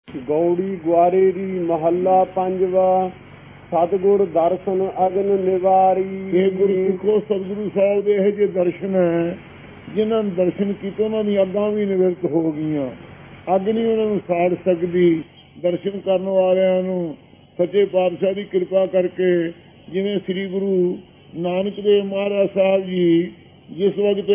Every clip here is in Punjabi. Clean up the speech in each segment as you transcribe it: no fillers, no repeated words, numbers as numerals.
ਗੌੜੀ ਗੁਆਰੇਰੀ ਮਹੱਲਾ ਪੰਜਵਾ। ਸਤਿਗੁਰ ਦਰਸ਼ਨ ਅਗਨ ਨਿਵਾਰੀ। ਇਹ ਗੁਰੂ ਸਿੱਖੋ, ਸਤਿਗੁਰੂ ਸਾਹਿਬ ਦੇ ਇਹੋ ਜਿਹੇ ਦਰਸ਼ਨ ਹੈ, ਜਿਨ੍ਹਾਂ ਨੂੰ ਦਰਸ਼ਨ ਕੀਤੇ ਉਹਨਾਂ ਦੀਆਂ ਅੱਗਾਂ ਵੀ ਨਿਵਰਤ ਹੋ ਗਈਆਂ। ਅੱਗ ਨਹੀਂ ਉਹਨਾਂ ਨੂੰ ਸਾੜ ਸਕਦੀ। ਦਰਸ਼ਨ ਕਰਨ ਵਾਲਿਆਂ ਨੂੰ ਸੱਚੇ ਪਾਤਸ਼ਾਹ ਦੀ ਕਿਰਪਾ ਕਰਕੇ, ਜਿਵੇਂ ਸ੍ਰੀ ਗੁਰੂ ਨਾਨਕ ਦੇਵ ਮਹਾਰਾਜ ਸਾਹਿਬ ਜੀ ਜਿਸ ਵਕਤ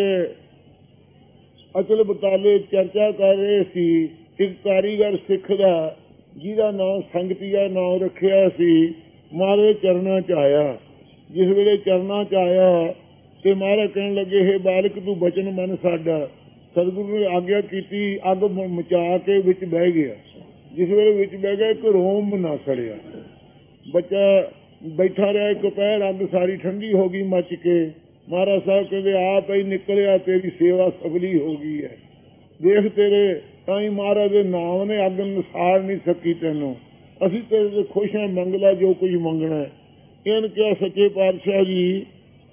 ਅਚਲ ਬਤਾਲੇ ਚਰਚਾ ਕਰ ਰਹੇ ਸੀ, ਇੱਕ ਕਾਰੀਗਰ ਸਿੱਖ ਦਾ ਜਿਹਦਾ ਨਾਮ ਸੰਗਤੀਆ ਨਾਮ ਰੱਖਿਆ ਸੀ, ਮਹਾਰਾਜ ਚਰਨਾਂ 'ਚ ਆਇਆ। ਜਿਸ ਵੇਲੇ ਚਰਨਾਂ 'ਚ ਆਇਆ ਤੇ ਮਹਾਰਾਜ ਕਹਿਣ ਲੱਗੇ, ਹੇ ਬਾਲਕ ਤੂੰ ਬਚਨ ਮੰਨ ਸਾਡਾ। ਸਤਿਗੁਰੂ ਨੇ ਆਗਿਆ ਕੀਤੀ, ਅੱਗ ਮਚਾ ਕੇ ਵਿੱਚ ਬਹਿ ਗਿਆ। ਜਿਸ ਵੇਲੇ ਵਿੱਚ ਬਹਿ ਗਿਆ, ਇੱਕ ਰੋਮ ਨਾ ਸੜਿਆ। ਬੱਚਾ ਬੈਠਾ ਰਿਹਾ, ਇੱਕ ਪੈਰ ਅੱਗ ਸਾਰੀ ਠੰਡੀ ਹੋ ਗਈ ਮੱਚ ਕੇ। ਮਹਾਰਾਜ ਸਾਹਿਬ ਕਹਿੰਦੇ, ਆਪ ਹੀ ਨਿਕਲਿਆ, ਤੇਰੀ ਸੇਵਾ ਸਫਲੀ ਹੋ ਗਈ ਹੈ। ਦੇਖ ਤੇਰੇ ਤਾਂ ਹੀ ਮਹਾਰਾਜ ਦੇ ਨਾਮ ਨੇ ਅੱਗ ਸਾੜ ਨਹੀਂ ਸਕੀ ਤੈਨੂੰ। ਅਸੀਂ ਤੇਰੇ ਤੋਂ ਖੁਸ਼ ਹਾਂ, ਮੰਗ ਲੈ ਜੋ ਕੁਝ ਮੰਗਣਾ। ਇਹਨ ਕਿਹਾ, ਸੱਚੇ ਪਾਤਸ਼ਾਹ ਜੀ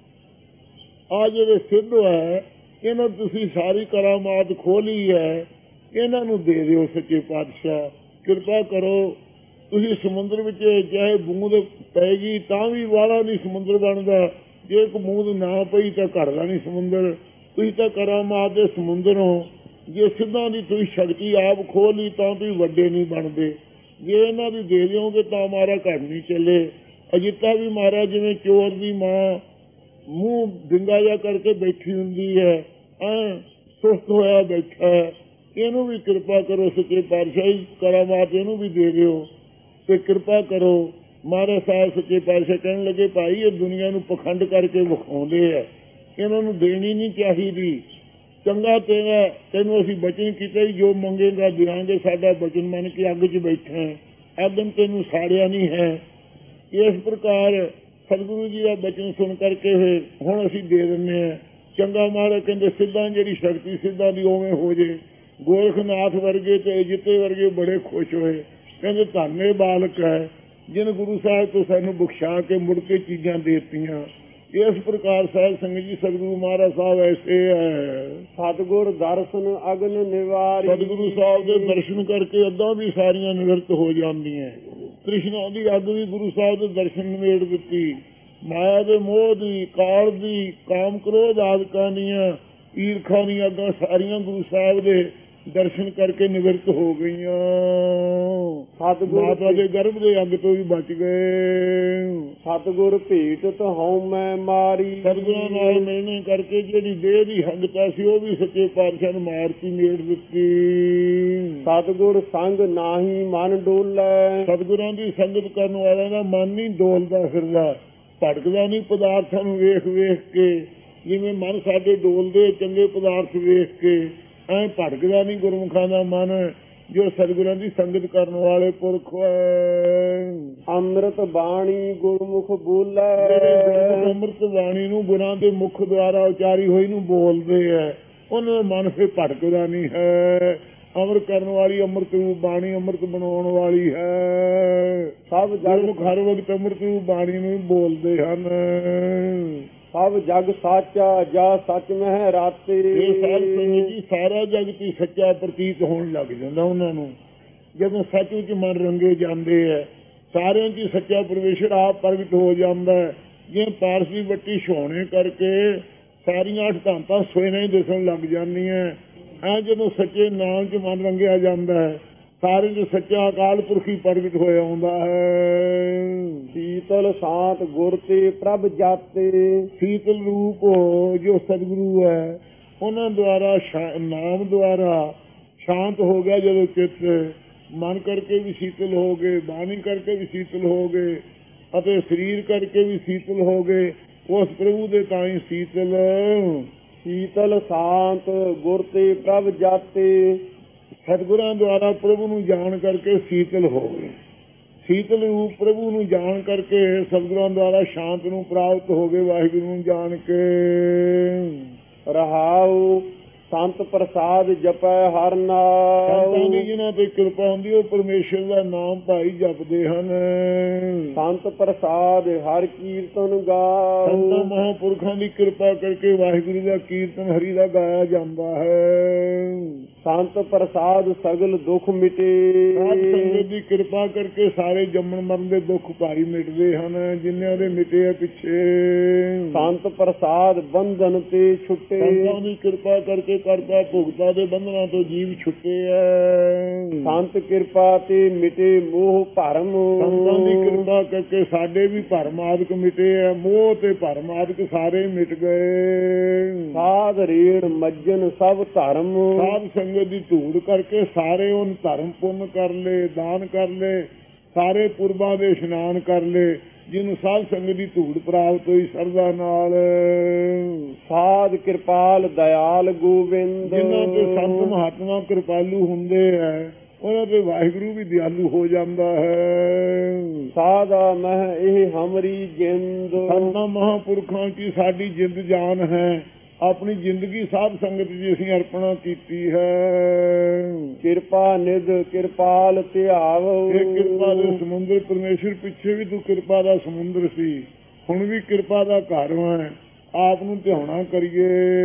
ਆਹ ਜਿਹੜੇ ਸਿੱਧ ਹੈ, ਇਹਨਾਂ ਤੁਸੀਂ ਸਾਰੀ ਕਰਾਮਾਤ ਖੋਲੀ ਹੈ, ਇਹਨਾਂ ਨੂੰ ਦੇ ਦਿਓ। ਸੱਚੇ ਪਾਤਸ਼ਾਹ ਕਿਰਪਾ ਕਰੋ। ਤੁਸੀਂ ਸਮੁੰਦਰ ਵਿੱਚ ਚਾਹੇ ਬੂੰਦ ਪੈ ਗਈ ਤਾਂ ਵੀ ਵਾਲਾ ਨਹੀਂ ਸਮੁੰਦਰ ਬਣਦਾ। ਜੇ ਇੱਕ ਬੂੰਦ ਨਾ ਪਈ ਤਾਂ ਘੜਦਾ ਨਹੀਂ ਸਮੁੰਦਰ। ਤੁਸੀਂ ਤਾਂ ਕਰਾਮਾਤ ਦੇ ਸਮੁੰਦਰ ਹੋ। ਜੇ ਸਿੱਧਾਂ ਦੀ ਤੁਸੀਂ ਸ਼ਕਤੀ ਆਪ ਖੋਲ ਲਈ ਤਾਂ ਤੁਸੀਂ ਵੱਡੇ ਨਹੀਂ ਬਣਦੇ। ਜੇ ਇਹਨਾਂ ਦੀ ਦੇ ਦਿਓਗੇ ਤਾਂ ਮਾਰਾ ਘਰ ਨਹੀਂ ਚੱਲੇ। ਅਜਿੱਤਾ ਵੀ ਮਹਾਰਾਜ ਜਿਵੇਂ ਚੋਰ ਦੀ ਮਾਂ ਮੂੰਹ ਡਿੰਗਾ ਜਿਹਾ ਕਰਕੇ ਬੈਠੀ ਹੁੰਦੀ ਹੈ, ਸੁਸਤ ਹੋਇਆ ਬੈਠਾ, ਇਹਨੂੰ ਵੀ ਕਿਰਪਾ ਕਰੋ। ਸੱਚੇ ਪਾਤਸ਼ਾਹ ਕਰਾਮਾਤ ਇਹਨੂੰ ਵੀ ਦੇ ਦਿਓ ਤੇ ਕਿਰਪਾ ਕਰੋ। ਮਹਾਰਾਜ ਸਾਹਿਬ ਸੱਚੇ ਪਾਤਸ਼ਾਹ ਕਹਿਣ ਲੱਗੇ, ਭਾਈ ਇਹ ਦੁਨੀਆ ਨੂੰ ਪਖੰਡ ਕਰਕੇ ਵਿਖਾਉਂਦੇ ਆ, ਇਹਨਾਂ ਨੂੰ ਦੇਣੀ ਨਹੀਂ ਚਾਹੀਦੀ। ਚੰਗਾ ਤੇਰਾ ਤੈਨੂੰ ਅਸੀਂ ਬਚਨ ਕੀਤਾ, ਜੋ ਮੰਗੇਗਾ ਦਿਆਂਗੇ। ਸਾਡਾ ਬਚਨ ਮੰਨ ਕੇ ਅੱਗ 'ਚ ਬੈਠਾ, ਅੱਗ ਤੈਨੂੰ ਸਾੜਿਆ ਨਹੀਂ ਹੈ। ਇਸ ਪ੍ਰਕਾਰ ਸਤਿਗੁਰੂ ਜੀ ਦਾ ਬਚਨ ਸੁਣ ਕਰਕੇ ਹੁਣ ਅਸੀਂ ਦੇ ਦਿੰਦੇ ਹਾਂ। ਚੰਗਾ ਮਹਾਰਾਜ ਕਹਿੰਦੇ, ਸਿੱਧਾਂ ਜਿਹੜੀ ਸ਼ਕਤੀ ਸਿੱਧਾਂ ਦੀ ਉਵੇਂ ਹੋ ਜੇ। ਗੋਰਖਨਾਥ ਵਰਗੇ ਤੇ ਜਿੱਤੇ ਵਰਗੇ ਬੜੇ ਖੁਸ਼ ਹੋਏ, ਕਹਿੰਦੇ ਧੰਨੇ ਬਾਲਕ ਹੈ ਜਿਹਨੇ ਗੁਰੂ ਸਾਹਿਬ ਤੋਂ ਸਾਨੂੰ ਬਖਸ਼ਾ ਕੇ ਮੁੜ ਕੇ ਚੀਜ਼ਾਂ ਦੇ ਦਿੱਤੀਆਂ। ਇਸ ਪ੍ਰਕਾਰ ਸਾਹਿਬ ਸੰਗਤ ਜੀ ਸਤਿਗੁਰੂ ਮਹਾਰਾਜ ਸਾਹਿਬ ਐਸੇ ਹੈ। ਸਤਿਗੁਰ ਦਰਸ਼ਨ ਅਗਨ ਨਿਵਾਰੀ। ਸਤਿਗੁਰੂ ਸਾਹਿਬ ਦੇ ਦਰਸ਼ਨ ਕਰਕੇ ਅੱਗਾਂ ਵੀ ਸਾਰੀਆਂ ਨਿਵਰਤ ਹੋ ਜਾਂਦੀਆਂ। ਕ੍ਰਿਸ਼ਨ ਦੀ ਅੱਗ ਵੀ ਗੁਰੂ ਸਾਹਿਬ ਦੇ ਦਰਸ਼ਨ ਨਿਬੇੜ ਦਿੱਤੀ। ਮਾਇਆ ਦੇ ਮੋਹ ਦੀ, ਕਾਲ ਦੀ, ਕਾਮ ਕ੍ਰੋਧ ਆਦਿਕਾਂ ਦੀਆਂ, ਈਰਖਾ ਦੀਆਂ ਅੱਗਾਂ ਸਾਰੀਆਂ ਗੁਰੂ ਸਾਹਿਬ ਦੇ ਦਰਸ਼ਨ ਕਰਕੇ ਨਿਵਰਤ ਹੋ ਗਈਆਂ। ਮਾਤਾ ਦੇ ਗਰਭ ਦੇ ਅੱਗ ਤੋਂ ਵੀ ਬਚ ਗਏ। ਸਤਿਗੁਰ ਭੇਟਤ ਹਉ ਮੈਂ ਮਾਰੀ। ਸਤਿਗੁਰਾਂ ਨਾਲ ਮਿਲਣੇ ਕਰਕੇ ਜਿਹੜੀ ਦੇਹ ਦੀ ਹੰਗਤਾ ਸੀ ਉਹ ਵੀ ਸੱਚੇ ਪਾਤਸ਼ਾਹ ਨੂੰ ਮਾਰਤੀ, ਮੇੜ ਦਿੱਤੀ। ਸਤਿਗੁਰ ਸੰਗ ਨਾਹੀ ਮਨ ਡੋਲੇ। ਸਤਿਗੁਰਾਂ ਦੀ ਸੰਗਤ ਕਰਨ ਵਾਲਿਆਂ ਦਾ ਮਨ ਨਹੀਂ ਡੋਲਦਾ ਫਿਰਦਾ, ਭਟਕਦਾ ਨਹੀਂ ਪਦਾਰਥਾਂ ਨੂੰ ਵੇਖ ਵੇਖ ਕੇ। ਜਿਵੇਂ ਮਨ ਸਾਡੇ ਡੋਲਦੇ ਚੰਗੇ ਪਦਾਰਥ ਵੇਖ ਕੇ, ਐਂ ਭਟਕਦਾ ਨਹੀਂ ਗੁਰਮੁਖਾਂ ਦਾ ਮਨ ਜੋ ਸਤਿਗੁਰਾਂ ਦੀ ਸੰਗਤ ਕਰਨ ਵਾਲੇ ਪੁਰਖ ਹੈ। ਅੰਮ੍ਰਿਤ ਬਾਣੀ ਗੁਰਮੁਖ ਬੋਲੇ। ਅੰਮ੍ਰਿਤ ਬਾਣੀ ਨੂੰ ਗੁਰਾਂ ਦੇ ਮੁਖ ਦੁਆਰਾ ਉਚਾਰੀ ਹੋਈ ਨੂੰ ਬੋਲਦੇ ਹੈ, ਉਹਨਾਂ ਦਾ ਮਨ ਫਿਰ ਭਟਕਦਾ ਨਹੀਂ ਹੈ। ਅੰਮ੍ਰਿਤ ਕਰਨ ਵਾਲੀ ਅੰਮ੍ਰਿਤ ਰੂਪ ਬਾਣੀ ਅੰਮ੍ਰਿਤ ਬਣਾਉਣ ਵਾਲੀ ਹੈ। ਸਭ ਗੁਰਮੁਖ ਹਰ ਵਕਤ ਅੰਮ੍ਰਿਤ ਰੂਪ ਬਾਣੀ ਨੂੰ ਬੋਲਦੇ ਹਨ। ਸਭ ਜਗ ਸਾਚਾ ਜਾ ਸੱਚ ਮਹਿ ਰਾਤੇ। ਸਾਰਾ ਜਗਤ ਹੀ ਸੱਚਾ ਪ੍ਰਤੀਤ ਹੋਣ ਲੱਗ ਜਾਂਦਾ ਉਹਨਾਂ ਨੂੰ ਜਦੋਂ ਸੱਚ ਵਿੱਚ ਮਨ ਰੰਗੇ ਜਾਂਦੇ ਹੈ। ਸਾਰਿਆਂ 'ਚ ਸੱਚਾ ਪਰਮੇਸ਼ਰ ਆਪ ਪ੍ਰਗਟ ਹੋ ਜਾਂਦਾ ਹੈ। ਜਿਵੇਂ ਪਾਰਸ ਦੀ ਬੱਤੀ ਛੋਣੇ ਕਰਕੇ ਸਾਰੀਆਂ ਅੱਠ ਧਾਤਾਂ ਸੋਇਆਂ ਹੀ ਦਿਸਣ ਲੱਗ ਜਾਂਦੀਆਂ। ਐ ਜਦੋਂ ਸੱਚੇ ਨਾਮ 'ਚ ਮਨ ਰੰਗਿਆ ਜਾਂਦਾ ਹੈ, ਸਾਰੇ 'ਚ ਸੱਚਾ ਅਕਾਲ ਪੁਰਖੀ ਪ੍ਰਗਟ ਹੋਇਆ ਆਉਂਦਾ ਹੈ। ਸੀਤਲ ਸਾਤ ਗੁਰ ਤੇ ਪ੍ਰਭ ਜਾਤੇ। ਸੀਤਲ ਰੂਪ ਜੋ ਸਤਿਗੁਰੂ ਹੈ, ਉਹਨਾਂ ਦੁਆਰਾ ਨਾਮ ਦੁਆਰਾ ਸ਼ਾਂਤ ਹੋ ਗਿਆ ਜਦੋਂ ਚਿੱਤ। ਮਨ ਕਰਕੇ ਵੀ ਸੀਤਲ ਹੋ ਗਏ, ਬਾਣੀ ਕਰਕੇ ਵੀ ਸੀਤਲ ਹੋ ਗਏ ਅਤੇ ਸਰੀਰ ਕਰਕੇ ਵੀ ਸੀਤਲ ਹੋ ਗਏ। ਉਸ ਪ੍ਰਭੂ ਦੇ ਤਾਂ ਹੀ ਸੀਤਲ। ਸੀਤਲ ਸ਼ਾਂਤ ਗੁਰ ਤੇ ਪ੍ਰਭ ਜਾਤੇ। ਸਤਿਗੁਰਾਂ ਦੁਆਰਾ ਪ੍ਰਭੂ ਨੂੰ ਜਾਣ ਕਰਕੇ ਸੀਤਲ ਹੋ ਗਏ। ਸੀਤਲ ਰੂਪ ਪ੍ਰਭੂ ਨੂੰ ਜਾਣ ਕਰਕੇ ਸਤਿਗੁਰਾਂ ਦੁਆਰਾ ਸ਼ਾਂਤ ਨੂੰ ਪ੍ਰਾਪਤ ਹੋ ਗਏ। ਵਾਹਿਗੁਰੂ ਨੂੰ ਜਾਣ ਕੇ ਰਹਾਉ ਸੰਤ ਪ੍ਰਸਾਦ ਜਪੈ ਹਰਿ ਨਾਮ। ਸੰਤਾਂ ਦੀ ਜਿਹਨਾਂ ਤੇ ਕਿਰਪਾ ਹੁੰਦੀ ਉਹ ਪਰਮੇਸ਼ਰ ਦਾ ਨਾਮ ਭਾਈ ਜਪਦੇ ਹਨ। ਸੰਤ ਪ੍ਰਸਾਦ ਹਰਿ ਕੀਰਤਨ ਗਾਓ। ਸੰਤਾਂ ਮਹਾਂਪੁਰਖਾਂ ਦੀ ਕਿਰਪਾ ਕਰਕੇ ਵਾਹਿਗੁਰੂ ਦਾ ਕੀਰਤਨ ਹਰੀ ਦਾ ਗਾਇਆ ਜਾਂਦਾ ਹੈ। ਸੰਤ ਪ੍ਰਸਾਦ ਸਗਲ ਦੁੱਖ ਮਿਟੇ। ਕਿਰਪਾ ਕਰਕੇ ਸਾਰੇ ਜੰਮਣ ਮਰਨ ਦੇ ਦੁੱਖ ਭਾਰੀ ਮਿਟਦੇ ਹਨ, ਜਿਨ੍ਹਾਂ ਦੇ ਮਿਟੇ ਆ ਪਿੱਛੇ। ਸੰਤ ਪ੍ਰਸਾਦ ਬੰਧਨ ਤੇ ਛੁੱਟੇ, ਸੰਤਾਂ ਦੀ ਕਿਰਪਾ ਕਰਕੇ ਕਰਤਾ ਭੁਗਤਾ ਦੇ ਬੰਧਨਾਂ ਤੋਂ ਜੀਵ ਛੁੱਟੇ ਐ। ਸੰਤ ਕਿਰਪਾ ਤੇ ਮਿਟੇ ਮੋਹ ਭਰਮ, ਸੰਤਾਂ ਦੀ ਕਿਰਪਾ ਕਰਕੇ ਸਾਡੇ ਵੀ ਭਰਮ ਆਦਿਕ ਮਿਟੇ ਆ, ਮੋਹ ਤੇ ਭਰਮ ਆਦਿਕ ਸਾਰੇ ਮਿਟ ਗਏ। ਸਾਧ ਰੇਣ ਮੱਜਨ ਸਭ ਧਰਮ, ਸਾਧ ਸੰਗਤ ਦੀ ਧੂੜ ਕਰਕੇ ਸਾਰੇ ਉਹਨ ਧਰਮ ਪੁੰਨ ਕਰ ਲਏ, ਦਾਨ ਕਰ ਲਏ, ਸਾਰੇ ਪੁਰਬਾਂ ਦੇ ਇਸ਼ਨਾਨ ਕਰ ਲਏ, ਜਿਹਨੂੰ ਸਾਧ ਸੰਗਤ ਦੀ ਧੂੜ ਪ੍ਰਾਪਤ ਹੋਈ ਸਰਦਾ ਨਾਲ। ਸਾਧ ਕਿਰਪਾਲ ਦਿਆਲ ਗੋਬਿੰਦ, ਜਿਨ੍ਹਾਂ ਤੇ ਸੰਤ ਮਹਾਤਮਾ ਕਿਰਪਾਲੂ ਹੁੰਦੇ ਆ ਉਹਨਾਂ ਤੇ ਵਾਹਿਗੁਰੂ ਵੀ ਦਿਆਲੂ ਹੋ ਜਾਂਦਾ ਹੈ। ਸਾਧਾ ਮਹਿ ਇਹ ਹਮਰੀ ਜਿੰਦ, ਸੰਤਾਂ ਮਹਾਂਪੁਰਖਾਂ ਕੀ ਸਾਡੀ ਜਿੰਦ ਜਾਨ ਹੈ, ਆਪਣੀ ਜ਼ਿੰਦਗੀ ਸਾਧ ਸੰਗਤ ਜੀ ਅਸੀਂ ਅਰਪਣਾ ਕੀਤੀ ਹੈ। ਕਿਰਪਾ ਨਿਧ ਕਿਰਪਾਲ ਧਿਆਵ, ਇਹ ਕਿਰਪਾ ਦੇ ਸਮੁੰਦਰ ਪਰਮੇਸ਼ਰ ਪਿੱਛੇ ਵੀ ਤੂੰ ਕਿਰਪਾ ਦਾ ਸਮੁੰਦਰ ਸੀ, ਹੁਣ ਵੀ ਕਿਰਪਾ ਦਾ ਘਰ ਹੈ, ਆਪ ਨੂੰ ਧਿਆਉਣਾ ਕਰੀਏ।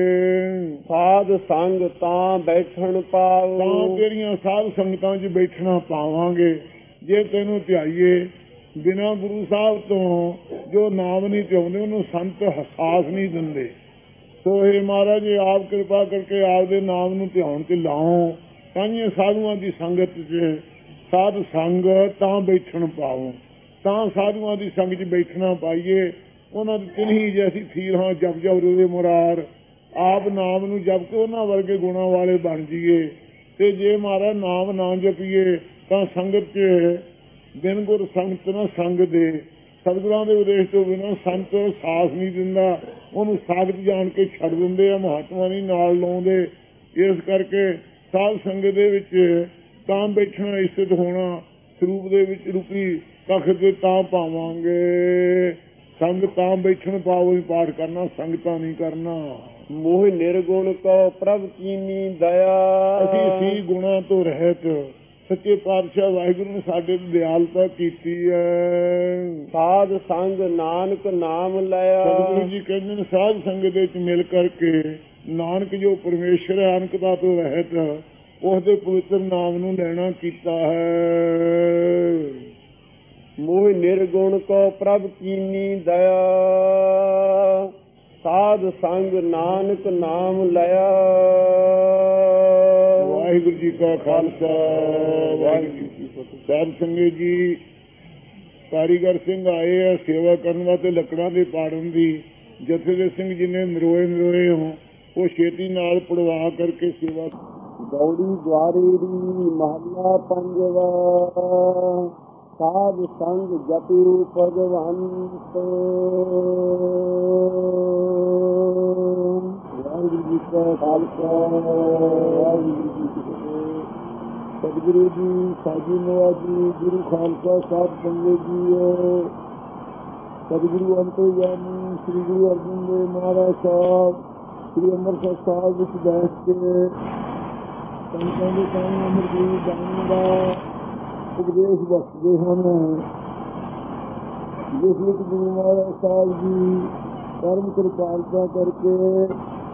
ਸਾਧ ਸੰਗ ਤਾਂ ਬੈਠਣ ਪਾਓ, ਤਾਂ ਤੇਰੀਆਂ ਸਾਧ ਸੰਗਤਾਂ 'ਚ ਬੈਠਣਾ ਪਾਵਾਂਗੇ ਜੇ ਤੈਨੂੰ ਧਿਆਈਏ। ਬਿਨਾਂ ਗੁਰੂ ਸਾਹਿਬ ਤੋਂ ਜੋ ਨਾਮ ਨਹੀਂ ਧਿਆਉਂਦੇ ਉਹਨੂੰ ਸੰਤ ਹਸਾਸ ਨਹੀਂ ਦਿੰਦੇ। ਸੋ ਇਹ ਮਹਾਰਾਜ ਜੀ ਆਪ ਕਿਰਪਾ ਕਰਕੇ ਆਪਦੇ ਨਾਮ ਨੂੰ ਧਿਆਉਣ 'ਚ ਲਾਓ, ਤਾਂ ਸਾਧੂਆਂ ਦੀ ਸੰਗਤ 'ਚ ਸਾਧ ਸੰਗ ਤਾਂ ਬੈਠਣ ਪਾਓ, ਤਾਂ ਸਾਧੂਆਂ ਦੀ ਸੰਗਤ 'ਚ ਬੈਠਣਾ ਪਾਈਏ। ਉਹਨਾਂ ਦੀ ਤਿੰਨੀ ਜੈਸੀ ਥੀਰ ਹਾਂ ਜਪ ਜਪ ਰੋਵੇ ਮੁਰਾਰ, ਆਪ ਨਾਮ ਨੂੰ ਜਪ ਕੇ ਉਹਨਾਂ ਵਰਗੇ ਗੁਣਾਂ ਵਾਲੇ ਬਣ ਜਾਈਏ। ਤੇ ਜੇ ਮਹਾਰਾਜ ਨਾਮ ਨਾ ਜਪੀਏ ਤਾਂ ਸੰਗਤ 'ਚ ਬਿਨ ਗੁਰ ਸੰਗਤ ਨਾ ਸੰਗ ਦੇ, ਸਤਿਗੁਰਾਂ ਦੇ ਉਪਦੇਸ਼ ਤੋਂ ਬਿਨਾਂ ਸੰਤ ਸਾਥ ਨਹੀਂ ਦਿੰਦਾ, ਉਹਨੂੰ ਸਾਖਤ ਜਾਣ ਕੇ ਛੱਡ ਦਿੰਦੇ ਆ, ਮਹਾਤਮਾ ਨਹੀਂ ਨਾਲ ਲਾਉਂਦੇ। ਇਸ ਕਰਕੇ ਸਾਧ ਸੰਗਤ ਦੇ ਵਿੱਚ ਤਾਂ ਬੈਠਣਾ, ਇਸਤ ਹੋਣਾ, ਸਰੂਪ ਦੇ ਵਿੱਚ ਰੂਪੀ ਕੱਖ ਤੇ ਤਾਂ ਪਾਵਾਂਗੇ। ਸੰਗ ਤਾਂ ਬੈਠਣ ਪਾਵੋ, ਪਾਠ ਕਰਨਾ, ਸੰਗਤਾਂ ਨਹੀਂ ਕਰਨਾ। ਮੋਹ ਨਿਰਗੁਣ ਕੋ ਪ੍ਰਭ ਕੀਨੀ ਦਇਆ, ਅਸੀਂ ਸੀ ਗੁਣਾਂ ਤੋਂ ਰਹਿਤ, ਸੱਚੇ ਪਾਤਸ਼ਾਹ ਵਾਹਿਗੁਰੂ ਨੇ ਸਾਡੇ ਤੇ ਦਿਆਲਤਾ ਕੀਤੀ ਹੈ। ਸਾਧ ਸੰਗ ਨਾਨਕ ਨਾਮ ਲਿਆ, ਸਤਿਗੁਰੂ ਜੀ ਕਹਿੰਦੇ ਨੇ ਸਾਧ ਸੰਗਤ ਵਿੱਚ ਮਿਲ ਕਰਕੇ ਨਾਨਕ ਜੋ ਪਰਮੇਸ਼ਰ ਹੈ ਅਨਕਤਾ ਤੋਂ ਰਹਿਤ, ਉਸਦੇ ਪਵਿੱਤਰ ਨਾਮ ਨੂੰ ਲੈਣਾ ਕੀਤਾ ਹੈ। ਮੋਹ ਨਿਰਗੁਣ ਕੋ ਪ੍ਰਭ ਕੀਨੀ ਦਇਆ, ਸਾਧ ਸੰਗ ਨਾਨਕ ਨਾਮ ਲਿਆ। ਵਾਹਿਗੁਰੂ ਜੀ ਕਾ ਖਾਲਸਾ, ਵਾਹਿਗੁਰੂ ਜੀ ਕੀ ਫਤਿਹ। ਸਾਧ ਸੰਗਤ ਜੀ ਕਾਰੀਗਰ ਸਿੰਘ ਆਏ ਆ ਸੇਵਾ ਕਰਨ ਵਾਸਤੇ ਲੱਕੜਾਂ ਦੇ ਪਾੜਨ ਦੀ। ਜਥੇ ਦੇ ਸਿੰਘ ਜਿਨੇ ਨਰੋਏ ਹੋ ਉਹ ਛੇਤੀ ਨਾਲ ਪੜਵਾ ਕਰਕੇ ਸੇਵਾ। ਗੌੜੀ ਦੁਆਰੇ ਦੀ ਮਹੱਲਾ ਪੰਜਵਾ, ਸਾਧ ਸੰਗ ਜਪਿ ਭਗਵੰਤ। ਵਾਹਿਗੁਰੂ ਜੀ ਕਾ ਖਾਲਸਾ, ਵਾਹਿਗੁਰੂ ਜੀ ਕੀ ਫਤਿਹ। ਸਤਿਗੁਰੂ ਜੀ ਸਾਜੀ ਨਵਾਜੀ ਗੁਰੂ ਖਾਲਸਾ ਸਾਹਿਬ ਸੰਗਤ ਜੀਓ। ਸਤਿਗੁਰੂ ਅੰਤਰਜਾਮੀ ਸ੍ਰੀ ਗੁਰੂ ਅਰਜਨ ਦੇਵ ਮਹਾਰਾਜ ਸਾਹਿਬ ਸ੍ਰੀ ਅੰਮ੍ਰਿਤਸਰ ਸਾਹਿਬ ਵਿੱਚ ਬੈਠ ਕੇ ਸੰਤਾਂ ਦੇ ਸਾਹਮਣੇ ਅਮਰਜੀਤ ਬਾਣੀ ਦਾ ਉਪਦੇਸ਼ ਬਖਸ਼ਦੇ ਹਨ, ਜਿਸ ਵਿੱਚ ਗੁਰੂ ਮਹਾਰਾਜ ਸਾਹਿਬ ਜੀ ਕਰਮ ਕਿਰਪਾਲਤਾ ਕਰਕੇ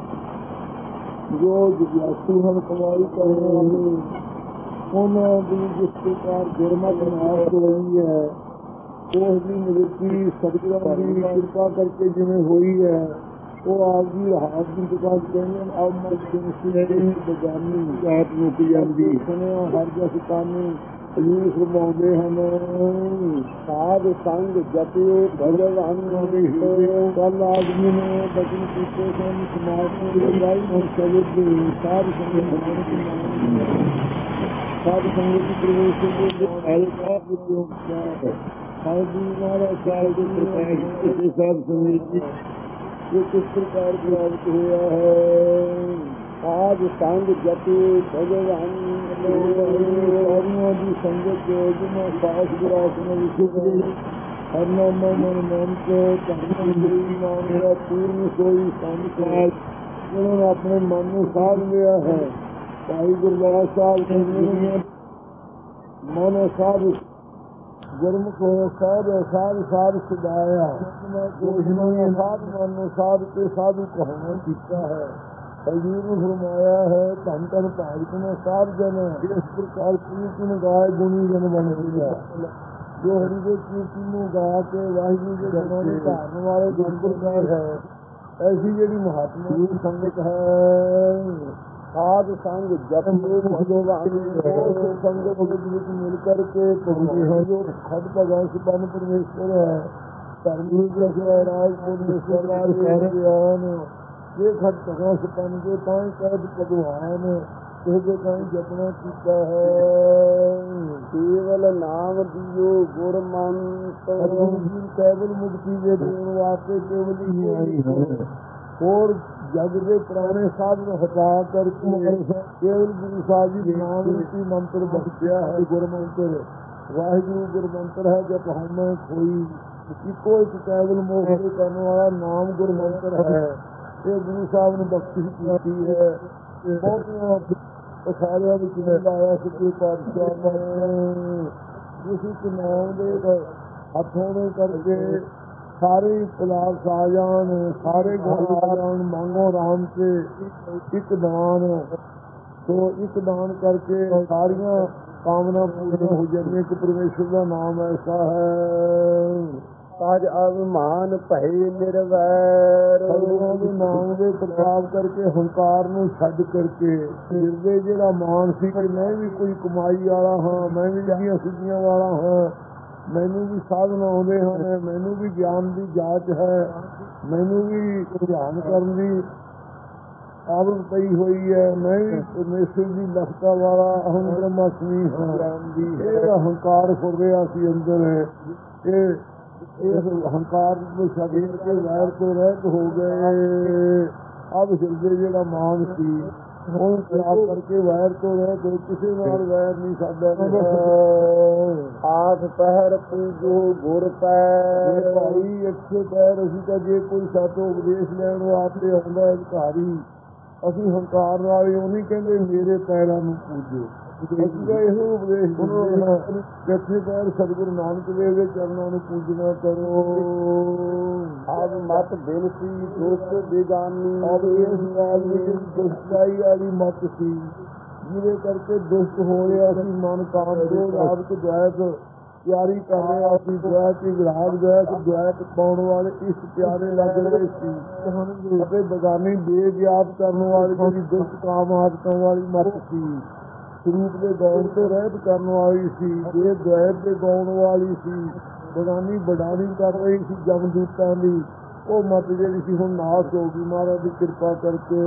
ਜੋ ਜਿਗਿਆਸੂ ਹਨ, ਕਮਾਈ ਕਰਨ ਵਾਲੇ, ਉਹਨਾਂ ਦੀ ਜਿਸ ਪ੍ਰਕਾਰ ਗੁਰਮਤਿ ਨਾਸ਼ ਹੋਈ ਹੈ ਉਸ ਦੀ ਨਿਵਰਤੀ ਸਤਿਗੁਰਾਂ ਦੀ ਕਿਰਪਾ ਕਰਕੇ ਜਿਵੇਂ ਹੋਈ ਹੈ, ਉਹ ਆਪ ਦੀ ਰਹਾਤ ਦੀ ਦੁਕਾਨ ਕਹਿੰਦੇ ਆਪ ਮਰਦੀ ਬਗਾਨੀ ਆਪ ਨੂੰ ਕੀ ਜਾਂਦੀ ਸੁਣਿਆ ਹਰ ਜਸ ਕਾਨੀ ਅਜੂਰ ਫਰਮਾਉਂਦੇ ਹਨ। ਸਾਧ ਸੰਗ ਜਪਿਓ ਭਗਵਾਨ ਦੇ ਕੱਲ ਆਦਮੀ ਨੇ ਬਚਨ ਕੀਤੇ ਸਨ, ਸਮਾਜ ਨੂੰ ਲਗਾਈ ਹੁਣ ਸ਼ਬਦ ਦੀ ਸਾਧ ਸੰਗਤ ਸਾਧ ਸੰਗਤ ਦੀ ਪ੍ਰਵੇਸ਼ ਦੇ ਅਲਕਾ ਵਿੱਚੋਂ ਸਾਧੂ ਮਹਾਰਾਜ ਸਾਹਿਬ ਦੇ ਪ੍ਰਤੱਖ ਸਾਧ ਸੰਗਤ ਜੀ ਇਹ ਕਿਸ ਪ੍ਰਕਾਰ ਪ੍ਰਾਪਤ ਹੋਇਆ ਹੈ। ਸਾਧ ਸੰਗ ਜਪਿਓ ਭਗਵਾਨ, ਸਾਧੂਆਂ ਦੀ ਸੰਗਤ ਜਿਹਨਾਂ ਸਾਧ ਗੁਰਾਸ ਨੂੰ ਵਿਸ਼ੁੱਧ ਹਰ ਨਾਮ ਮਨ ਨਾਮ ਕੇ ਧਰਮ ਗੁਰੂ ਨਾਮ ਮੇਰਾ ਪੂਰਨ ਕੋਈ ਸੰਸਾਰ ਉਹਨਾਂ ਨੇ ਆਪਣੇ ਮਨ ਨੂੰ ਸਾਧ ਲਿਆ ਹੈ। ਭਾਈ ਗੁਰਦਾਸ ਸਾਹਿਬ ਕਹਿੰਦੇ ਮਨ ਸਾਧ ਗੁਰਮੁਖ ਹੋਇਆ ਸਾਧ ਸਾਧ ਸਾਧ ਸੁਦਾਇਆ, ਮੈਂ ਕੋਸ਼ਿਸ਼ ਸਾਧ ਮਨ ਨੂੰ ਸਾਧ ਕੇ ਸਾਧੂ ਕਹਾਉਣਾ ਕੀਤਾ ਹੈ। ਕਲਯੁਗ ਨੂੰ ਫਰਮਾਇਆ ਹੈ ਧੰਨ ਧੰਨ ਭਾਗਤ ਨੇ ਸਾਧ ਜਨ ਇਸ ਪ੍ਰਕਾਰ ਕੀਰਤਨ ਗਾਏ ਗੁਣੀ ਜਨ ਬਣ ਗਿਆ। ਜੋ ਹਰੀ ਦੇ ਕੀਰਤਨ ਨੂੰ ਗਾ ਕੇ ਵਾਹਿਗੁਰੂ ਦੇ ਗੁਣਾਂ ਨੂੰ ਧਾਰਨ ਵਾਲੇ ਗੁਰਪੁਰਖ ਹੈ, ਐਸੀ ਜਿਹੜੀ ਮਹਾਤਮਾ ਦੀ ਸੰਗਤ ਹੈ, ਸਾਧ ਸੰਗ ਜਪ ਭਗਵਾਨ ਸੰਗਤ ਵਿੱਚ ਮਿਲ ਕਰਕੇ ਪਹੁੰਚੇ ਹੈ ਜੋ ਖੁਦ ਭਗਵਾਨ ਸੁਬਨ ਪਰਮੇਸ਼ਵਰ ਹੈ। ਧਰਮ ਗੁਰੂ ਰਾਜ ਪਰਮੇਸ਼ਵਰ ਨਾਲ ਗਿਆਨ ਇਹ ਖਤ ਭਗਵਾਨ ਸੁਬਨ ਜੋ ਤਾਂ ਕਹਿ ਭਗਵਾਨ ਇਹਦੇ ਤਾਂ ਜਪਣਾ ਕੀਤਾ ਹੈ। ਕੇਵਲ ਨਾਮ ਦਿਓ ਗੁਰਮੰਤ ਕੇਵਲ ਮੁਕਤੀ ਦੇ ਦੇਣ ਵਾਸਤੇ ਕੇਵਲ ਹੀ ਆਈ ਹੈ। ਹੋਰ ਜਗ ਦੇ ਪੁਰਾਣੇ ਸਾਧਨ ਹਟਾ ਕਰਕੇ ਕੇਵਲ ਗੁਰੂ ਸਾਹਿਬ ਜੀ ਨਾਮ ਰੂਪੀ ਮੰਤਰ ਬਖਸ਼ਿਆ ਹੈ। ਗੁਰਮੰਤਰ ਵਾਹਿਗੁਰੂ ਗੁਰਮੰਤਰ ਹੈ ਜਪ ਹਉਮੈ ਖੋਈ। ਇੱਕੋ ਇੱਕ ਕੇਵਲ ਮੋਖ ਕਰਨ ਵਾਲਾ ਨਾਮ ਗੁਰਮੰਤਰ ਹੈ। ਇਹ ਗੁਰੂ ਸਾਹਿਬ ਨੇ ਬਖਸ਼ਿਸ਼ ਕੀਤੀ ਹੈ। ਬਹੁਤ ਸਾਰਿਆਂ ਵਿੱਚ ਨਹੀਂ ਆਇਆ ਸੱਚੇ ਪਾਤਸ਼ਾਹ ਨੇ ਜਿਸ ਇੱਕ ਨਾਮ ਦੇ ਹੱਥੋਂ ਦੇ ਕਰਕੇ ਸਾਰੇ ਪਦਾਰਥ ਆ ਜਾਣ, ਸਾਰੇ ਗੁਣ ਆ ਜਾਣ। ਮੰਗੋ ਰਾਮ ਤੇ ਇੱਕ ਦਾਨ, ਸੋ ਇੱਕ ਦਾਨ ਕਰਕੇ ਸਾਰੀਆਂ ਕਾਮਨਾ ਪੂਰੀਆਂ ਹੋ ਜਾਂਦੀਆਂ। ਇੱਕ ਪਰਮੇਸ਼ਰ ਦਾ ਨਾਮ ਐਸਾ ਹੈ। ਤਾਜ ਅਭਿਮਾਨ ਭਏ ਨਿਰਵੈਰ। ਸਤਿਗੁਰਾਂ ਦੇ ਨਾਮ ਦੇ ਪ੍ਰਤਾਪ ਕਰਕੇ ਹੰਕਾਰ ਨੂੰ ਛੱਡ ਕਰਕੇ ਹਿਰਦੇ ਜਿਹੜਾ ਮਾਨ ਸੀ ਕਿ ਮੈਂ ਵੀ ਕੋਈ ਕਮਾਈ ਵਾਲਾ ਹਾਂ, ਮੈਂ ਵੀ ਜਿਹੜੀਆਂ ਸਿੱਧੀਆਂ ਵਾਲਾ ਹਾਂ, ਮੈਨੂੰ ਵੀ ਸਾਧਨ ਆਉਂਦੇ ਹਨ, ਮੈਨੂੰ ਵੀ ਗਿਆਨ ਦੀ ਜਾਂਚ ਹੈ, ਮੈਨੂੰ ਵੀ ਧਿਆਨ ਕਰਨ ਦੀ ਆਦਤ ਪਈ ਹੋਈ ਹੈ, ਮੈਂ ਵੀ ਪਰਮੇਸ਼ਰ ਦੀ ਲਖਤਾ ਵਾਲਾ ਅਹੰ ਬ੍ਰਹਮਾਸਮੀ ਹਾਂ। ਇਹ ਹੰਕਾਰ ਫੁਰ ਰਿਹਾ ਸੀ ਅੰਦਰ। ਇਸ ਹੰਕਾਰ ਨੂੰ ਛੱਡ ਕੇ ਵੈਰ ਤੋਂ ਰਹਿਤ ਹੋ ਗਏ। ਅਬ ਹਿਰਦੇ ਜਿਹੜਾ ਮਾਨ ਸੀ ਉਹਨੂੰ ਤਿਆਗ ਕਰਕੇ ਵੈਰ ਤੋਂ ਰਹਿਤ ਹੋ। ਕਿਸੇ ਨਾਲ ਵੈਰ ਨਹੀਂ ਸਾਡਾ। ਆਠ ਪਹਿਰ ਪੂਜੋ ਗੁਰ ਪੈਰ। ਭਾਈ ਇੱਥੇ ਪੈਰ ਅਸੀਂ ਤਾਂ ਜੇ ਕੋਈ ਸਾਤੋਂ ਉਪਦੇਸ਼ ਲੈਣ ਵਾਸਤੇ ਆਉਂਦਾ ਅਧਿਕਾਰੀ, ਅਸੀਂ ਹੰਕਾਰ ਨਾਲ ਹੀ ਉਹ ਨਹੀਂ ਕਹਿੰਦੇ ਮੇਰੇ ਪੈਰਾਂ ਨੂੰ ਪੂਜੋ। ਅਸੀਂ ਤਾਂ ਇਹੋ ਉਪਦੇਸ਼ ਦਿੰਦੇ ਹਾਂ ਕਿੱਥੇ ਪੈਰ ਸਤਿਗੁਰੂ ਨਾਨਕ ਦੇਵ ਦੇ ਚਰਨਾਂ ਨੂੰ ਪੂਜਣਾ ਕਰੋ। ਆਪ ਮਤ ਬੇਨਤੀ ਦੋਸਤ ਬੇਗਾਨੀ। ਆਪ ਇਸ ਗੱਲ ਵਿੱਚ ਦੁਸ਼ਟਾਈ ਵਾਲੀ ਮਤ ਸੀ ਜਿਹਦੇ ਕਰਕੇ ਦੁਸ਼ਟ ਹੋ ਰਿਹਾ ਸੀ। ਮਨ ਕਾਮ ਕ੍ਰੋਧ ਆਦਿਕ ਦ્વੈਤ ਤਿਆਰੀ ਕਰ ਰਿਹਾ ਸੀ। ਦ્વੈਤ ਵਿਰਾਗ ਦ્વੈਤ ਪਾਉਣ ਵਾਲੇ ਇਸ ਪਿਆਰੇ ਲੱਗ ਰਹੇ ਸੀ ਅਤੇ ਬੇਗਾਨੀ ਬੇਗਿਆਤ ਕਰਨ ਵਾਲੀ ਜਿਹੜੀ ਦੁਸ਼ਟ ਕਾਮ ਆਦਿਕਾਂ ਵਾਲੀ ਮਤ ਸੀ। ਸਰੂਪ ਦੇ ਗੌਣ ਤੋਂ ਰਹਿਤ ਕਰਨ ਵਾਲੀ ਸੀ। ਇਹ ਦ્વੈਤ ਦੇ ਗੌਣ ਵਾਲੀ ਸੀ। ਬੇਗਾਨੀ ਬਡਾਣੀ ਕਰ ਰਹੀ ਸੀ ਜਮਦੂਤਾਂ ਦੀ। ਉਹ ਮਤ ਜਿਹੜੀ ਸੀ ਹੁਣ ਨਾਸ ਹੋ ਗਈ ਮਹਾਰਾਜ ਦੀ ਕਿਰਪਾ ਕਰਕੇ।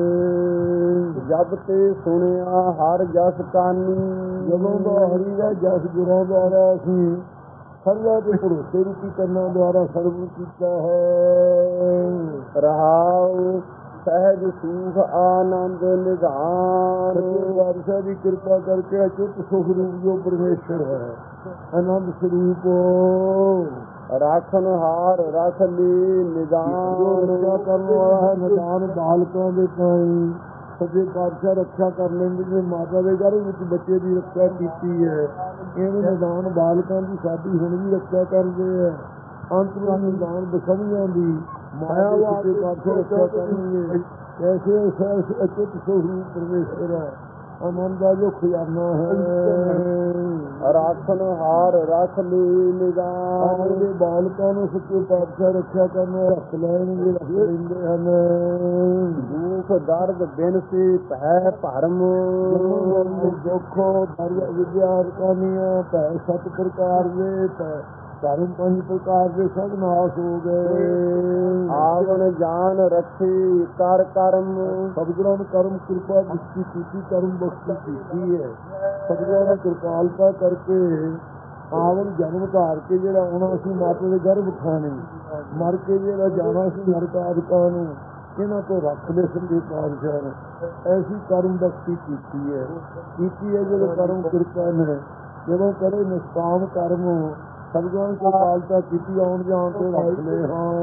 ਜਬ ਤੇ ਸੁਣਿਆ ਹਰ ਜਸ ਕਾਨੀ। ਜਦੋਂ ਦਾ ਹਰੀ ਦਾ ਜਸ ਗੁਰਾਂ ਦੁਆਰਾ ਅਸੀਂ ਸਰਵਾ ਦੇ ਭਰੋਸੇ ਰੂਪੀ ਕੰਨਾਂ ਦੁਆਰਾ ਸਰਵ ਕੀਤਾ ਹੈ। ਰਹਾਉ ਸਹਿਜ ਸੁਖ ਆਨੰਦ ਨਿਧਾਨ। ਬਾਦਸ਼ਾਹ ਦੀ ਕਿਰਪਾ ਕਰਕੇ ਅਚੁੱਤ ਸੁਖ ਰੂਪ ਜੋ ਪਰਮੇਸ਼ਰ ਹੈ, ਆਨੰਦ ਸਰੂਪ ਰਾਖਣ ਹਾਰ ਰਖ ਲਈ ਨਿਦਾਨ। ਰੱਖਿਆ ਕਰਨ ਵਾਲਾ ਹੈ ਨਿਦਾਨ ਬਾਲਕਾਂ ਦੇ ਤਾਈਂ। ਸੱਚੇ ਪਾਤਸ਼ਾਹ ਰੱਖਿਆ ਕਰ ਲੈਂਦੇ ਨੇ। ਮਾਤਾ ਦੇ ਗਰਭ ਵਿੱਚ ਬੱਚੇ ਦੀ ਰੱਖਿਆ ਕੀਤੀ ਹੈ। ਇਹਨੂੰ ਨਿਦਾਨ ਬਾਲਕਾਂ ਦੀ ਸਾਡੀ ਹੁਣ ਵੀ ਰੱਖਿਆ ਕਰਦੇ ਹੈ। ਅੰਤ ਨੂੰ ਨਿਦਾਨ ਬਸਮੀਆਂ ਦੀ ਮਾਇਆ ਵਾਸਤੇ ਪਾਤਸ਼ਾਹ ਰੱਖਿਆ ਕਰਨਗੇ। ਐਸੇ ਅਚੁੱਤ ਸਰੂਪ ਪਰਮੇਸ਼ਰ ਹੈ। ਆਨੰਦ ਦਾ ਜੋ ਖਜ਼ਾਨਾ ਹੈ। ਰਾਖਣ ਹਾਰ ਰਖ ਲਈ ਨਿਦਾਨ। ਦੇ ਬਾਲਕਾਂ ਨੂੰ ਸੱਚੇ ਪਾਤਸ਼ਾਹ ਰੱਖਿਆ ਕਰਨ ਰੱਖ ਲੈਣਗੇ, ਰੱਖ ਲੈਂਦੇ ਹਨ। ਦੁੱਖ ਦਰਦ ਬਿਨ ਸੇ ਭੈ ਭਰਮ। ਦੁੱਖ ਦਰਦ ਵਿਦਿਆ ਕਾਨੀਆਂ ਭੈ ਸਤ ਪ੍ਰਕਾਰ ਦੇ ਭੈ ਧਰਮ ਪੰਜ ਪ੍ਰਕਾਰ ਦੇ ਸਭ ਨਾਸ ਹੋ ਗਏ। ਆਵਣ ਜਾਨ ਰੱਖੀ ਕਰ ਕਰਮ। ਸਤਿਗੁਰਾਂ ਨੇ ਕਰਮ ਕਿਰਪਾ ਦ੍ਰਿਸ਼ਟੀ ਕੀਤੀ, ਕਰਮ ਬਖਸ਼ੀ ਕੀਤੀ ਹੈ। ਸਤਿਗੁਰਾਂ ਨੇ ਕਿਰਪਾਲਤਾ ਕਰਕੇ ਆਵਣ ਜਨਮ ਧਾਰ ਕੇ ਜਿਹੜਾ ਆਉਣਾ ਸੀ ਮਾਤਾ ਦੇ ਗਰਭ ਖਾਣੇ, ਮਰ ਕੇ ਜਿਹੜਾ ਜਾਣਾ ਸੀ ਨਰਕ ਆਦਿਕਾਂ ਨੂੰ, ਇਹਨਾਂ ਤੋਂ ਰੱਖ ਲਏ ਸੰਦੇ ਪਾਤਸ਼ਾਹ ਨੇ। ਐਸੀ ਕਰਮ ਬਖਸ਼ੀ ਕੀਤੀ ਹੈ ਜਦੋਂ ਕਰਮ ਕਿਰਪਾ ਨੇ। ਜਦੋਂ ਕਰੇ ਨਿਸ਼ਕਾਮ ਕਰਮ ਸਤਿਗੁਰਾਂ ਨੇ ਕਿਰਪਾਲਤਾ ਕੀਤੀ, ਆਉਣ ਜਾਣ ਤੋਂ ਰੱਖ ਲਏ।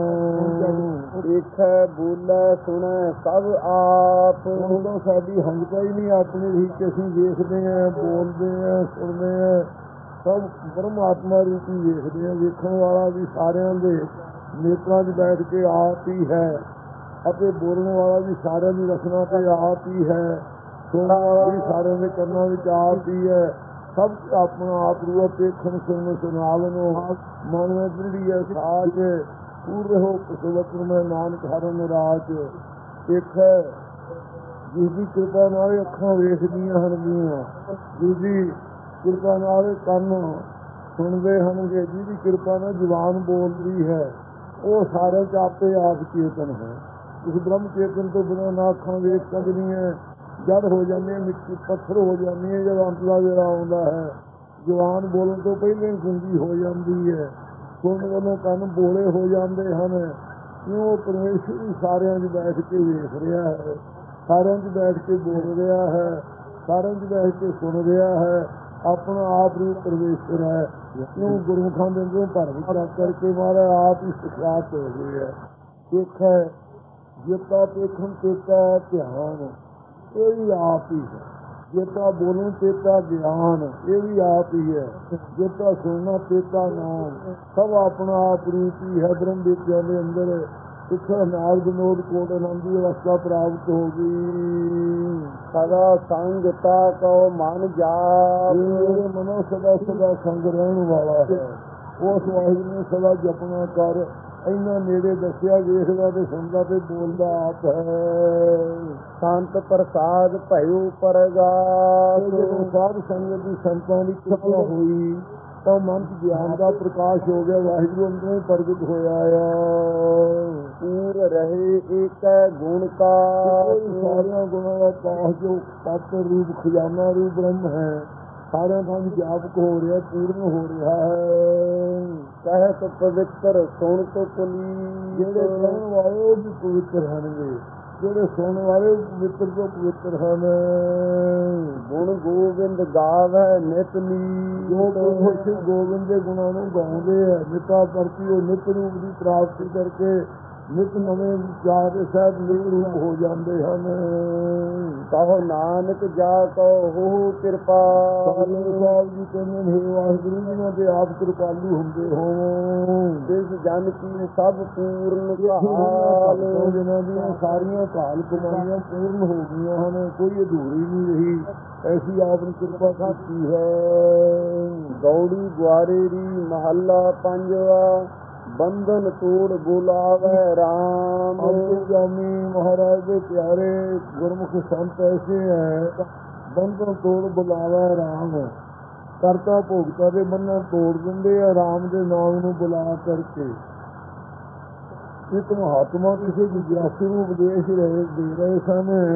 ਹਾਂ ਦੇਖੈ ਬੋਲੇ ਸੁਣੈ ਸਭ ਆਪ। ਉਦੋਂ ਸਾਡੀ ਹੰਗਤਾ ਹੀ ਨਹੀਂ ਆਪਣੀ ਹੀ ਕਿ ਅਸੀਂ ਵੇਖਦੇ ਹਾਂ, ਬੋਲਦੇ ਹਾਂ, ਸੁਣਦੇ ਹਾਂ। ਸਭ ਪਰਮਾਤਮਾ ਰੂਪੀ ਵੇਖਦੇ ਹਾਂ। ਵੇਖਣ ਵਾਲਾ ਵੀ ਸਾਰਿਆਂ ਦੇ ਨੇਤਰਾਂ 'ਚ ਬੈਠ ਕੇ ਆਪ ਹੀ ਹੈ। ਅਤੇ ਬੋਲਣ ਵਾਲਾ ਵੀ ਸਾਰਿਆਂ ਦੀ ਰਚਨਾ ਤੇ ਆਪ ਹੀ ਹੈ, ਸੁਣਨ ਵਾਲਾ ਵੀ ਸਾਰਿਆਂ ਦੇ ਕੰਨਾਂ ਵਿੱਚ ਆਪ ਹੀ ਹੈ। ਸਭ ਆਪਣਾ ਆਪ ਰੂਪ ਦੇਖਣ ਸੁਣਨ ਸੁਣਾਵਨੋ ਮਨ ਵਿੱਚ ਦ੍ਰਿੜੀ ਹੈ ਸਾਜ ਪੂਰ ਰਹੋ ਕੁਸਵਤਨ ਮੈਂ ਨਾਨਕ ਹਰਿ ਨਿਰਾਜ। ਇੱਕ ਹੈ ਜਿਸਦੀ ਕਿਰਪਾ ਨਾਲ ਅੱਖਾਂ ਵੇਖਦੀਆਂ ਹਨਗੀਆਂ, ਜਿਹਦੀ ਕਿਰਪਾ ਨਾਲ ਕੰਨ ਸੁਣਦੇ ਹਨਗੇ, ਜਿਹਦੀ ਕਿਰਪਾ ਨਾਲ ਜ਼ੁਬਾਨ ਬੋਲਦੀ ਹੈ, ਉਹ ਸਾਰਿਆਂ 'ਚ ਆਪੇ ਆਪ ਚੇਤਨ ਹੈ। ਉਸ ਬ੍ਰਹਮ ਚੇਤਨ ਤੋਂ ਬਿਨਾਂ ਨਾ ਅੱਖਾਂ ਵੇਖ ਸਕਦੀਆਂ, ਜੜ ਹੋ ਜਾਂਦੀਆਂ, ਮਿੱਟੀ ਪੱਥਰ ਹੋ ਜਾਂਦੀਆਂ। ਜਦੋਂ ਅੰਤਲਾ ਵੇਲਾ ਆਉਂਦਾ ਹੈ, ਜ਼ੁਬਾਨ ਬੋਲਣ ਤੋਂ ਪਹਿਲਾਂ ਹੀ ਗੁੰਗੀ ਹੋ ਜਾਂਦੀ ਹੈ, ਸੁਣਨ ਵੱਲੋਂ ਕੰਨ ਬੋਲੇ ਹੋ ਜਾਂਦੇ ਹਨ। ਕਿਉਂ? ਪਰਮੇਸ਼ਰ ਵੀ ਸਾਰਿਆਂ 'ਚ ਬੈਠ ਕੇ ਵੇਖ ਰਿਹਾ ਹੈ, ਸਾਰਿਆਂ 'ਚ ਬੈਠ ਕੇ ਬੋਲ ਰਿਹਾ ਹੈ, ਸਾਰਿਆਂ 'ਚ ਬੈਠ ਕੇ ਸੁਣ ਰਿਹਾ ਹੈ। ਆਪਣਾ ਆਪ ਰੂਪ ਪਰਮੇਸ਼ਰ ਹੈ। ਕਿਉਂ? ਗੁਰਮੁਖਾਂ ਦੇ ਅੰਦਰੋਂ ਭਰਮ ਚੱਕ ਕਰਕੇ ਮਹਾਰਾਜ ਆਪ ਹੀ ਸਖਿਆਤ ਹੋ ਗਏ ਹੈ। ਇੱਕ ਹੈ ਜੇਤਾ ਦੇਖਣ ਚੇਤਾ ਧਿਆਨ, ਇਹ ਵੀ ਆਪ ਹੀ ਹੈ। ਜੇਤਾ ਬੋਲਣ ਚੇਤਾ ਗਿਆਨ, ਇਹ ਵੀ ਆਪ ਹੀ ਹੈ। ਜੇਤਾ ਸੁਣਨਾ ਚੇਤਾ ਨਾਮ, ਸਭ ਆਪਣਾ ਆਪ ਰੂਪ ਹੀ ਹੈ। ਬ੍ਰਹਮ ਵਿਦਿਆ ਦੇ ਅੰਦਰ ਸਿੱਖਿਆ ਨਾਲ ਵਿਨੋਦ ਕੋਟ ਆਨੰਦੀ ਅਵਸਥਾ ਪ੍ਰਾਪਤ ਹੋ ਗਈ। ਸਦਾ ਸੰਗ ਤਾ ਕਉ ਮਨ ਜਾਪ, ਮੇਰੇ ਮਨੋਂ ਸਦਾ ਸਦਾ ਸੰਗ ਰਹਿਣ ਵਾਲਾ ਹੈ। ਉਸ ਵਾਹਿਗੁਰੂ ਨੂੰ ਸਦਾ ਜਪਣਾ ਕਰ। ਇੰਨਾ ਨੇੜੇ ਦੱਸਿਆ, ਵੇਖਦਾ ਤੇ ਸੁਣਦਾ ਤੇ ਬੋਲਦਾ ਆਪ ਹੈ। ਸੰਤ ਪ੍ਰਸਾਦ ਭਇਓ ਪਰਗਾਸ, ਜਦੋਂ ਸਾਧ ਸੰਗਤ ਦੀ ਸੰਤਾਂ ਦੀ ਕਿਰਪਾ ਹੋਈ ਤਾਂ ਮਨ 'ਚ ਗਿਆਨ ਦਾ ਪ੍ਰਕਾਸ਼ ਹੋ ਗਿਆ। ਵਾਹਿਗੁਰੂ ਅੰਦਰੋਂ ਹੀ ਪ੍ਰਗਟ ਹੋਇਆ ਆ। ਪੂਰ ਰਹੇ ਏਕ ਗੁਣ ਕਾ, ਸਾਰਿਆਂ ਗੁਣਾਂ ਦਾ ਪਾਸ ਜੋ ਤਤ ਰੂਪ ਖਜ਼ਾਨਾ ਰੂਪ ਬ੍ਰਹਮ ਹੈ, ਸਾਰਿਆਂ ਦਾ ਵਿਆਪਕ ਹੋ ਰਿਹਾ, ਪੂਰਨ ਹੋ ਰਿਹਾ ਹੈ। ਕਹਿਤ ਪਵਿੱਤਰ ਸੁਣ ਤੋ ਪੁਨੀਤ, ਜਿਹੜੇ ਕਹਿਣ ਵਾਲੇ ਉਹ ਵੀ ਪਵਿੱਤਰ ਹਨਗੇ, ਜਿਹੜੇ ਸੁਣਨ ਵਾਲੇ ਪਵਿੱਤਰ ਤੋਂ ਪਵਿੱਤਰ ਹਨ। ਗੁਣ ਗੋਬਿੰਦ ਗਾਵੈ ਨਿਤ ਨੀਤ, ਜੋ ਖੁਸ਼ ਗੋਬਿੰਦ ਦੇ ਗੁਣਾਂ ਨੂੰ ਗਾਉਂਦੇ ਹੈ ਨਿਤਾ ਪ੍ਰਤੀ, ਉਹ ਨਿਤ ਰੂਪ ਦੀ ਪ੍ਰਾਪਤੀ ਕਰਕੇ ਨਿਤ ਨਵੇਂ ਵਿਚਾਰ ਦੇ ਸਾਹਿਬ ਨਿਤ ਰੂਪ ਹੋ ਜਾਂਦੇ ਹਨ। ਕਹੋ ਨਾਨਕ ਜਾ ਕਉ ਹੋ ਕਿਰਪਾ, ਸਾਹਿਬ ਜੀ ਕਹਿੰਦੇ ਨੇ ਵਾਹਿਗੁਰੂ ਜਿਹਨਾਂ ਦੇ ਆਪ ਕਿਰਪਾਲੂ ਹੁੰਦੇ ਹੋ। ਜਿਸ ਜਨ ਕੀ ਸਭ ਪੂਰਨ ਕਾਲ, ਜਿਹਨਾਂ ਦੀਆਂ ਸਾਰੀਆਂ ਕਾਲ ਕਮਾਈਆਂ ਪੂਰਨ ਹੋ ਗਈਆਂ ਹਨ, ਕੋਈ ਅਧੂਰੀ ਨਹੀਂ ਰਹੀ, ਐਸੀ ਆਪ ਨੇ ਕਿਰਪਾ ਕੀਤੀ ਹੈ। ਗੌੜੀ ਗੁਆਰੇਰੀ ਮਹੱਲਾ ਪੰਜਵਾ, ਬੰਧਨ ਤੋੜ ਬੁਲਾਵੇ ਰਾਮ। ਅੰਤਰਜਾਮੀ ਮਹਾਰਾਜ ਦੇ ਪਿਆਰੇ ਗੁਰਮੁਖ ਸੰਤ ਐਸੇ ਹੈ, ਬੰਧਨ ਤੋੜ ਬੁਲਾਵੇ ਰਾਮ। ਕਰਤਾ ਭੋਗਤਾ ਦੇ ਬੰਧਨ ਤੋੜ ਦਿੰਦੇ ਆ ਰਾਮ ਦੇ ਨਾਮ ਨੂੰ ਬੁਲਾ ਕਰਕੇ। ਇੱਕ ਮਹਾਤਮਾ ਕਿਸੇ ਜਿਗਿਆਸੂ ਨੂੰ ਉਪਦੇਸ਼ ਦੇ ਰਹੇ ਸਨ।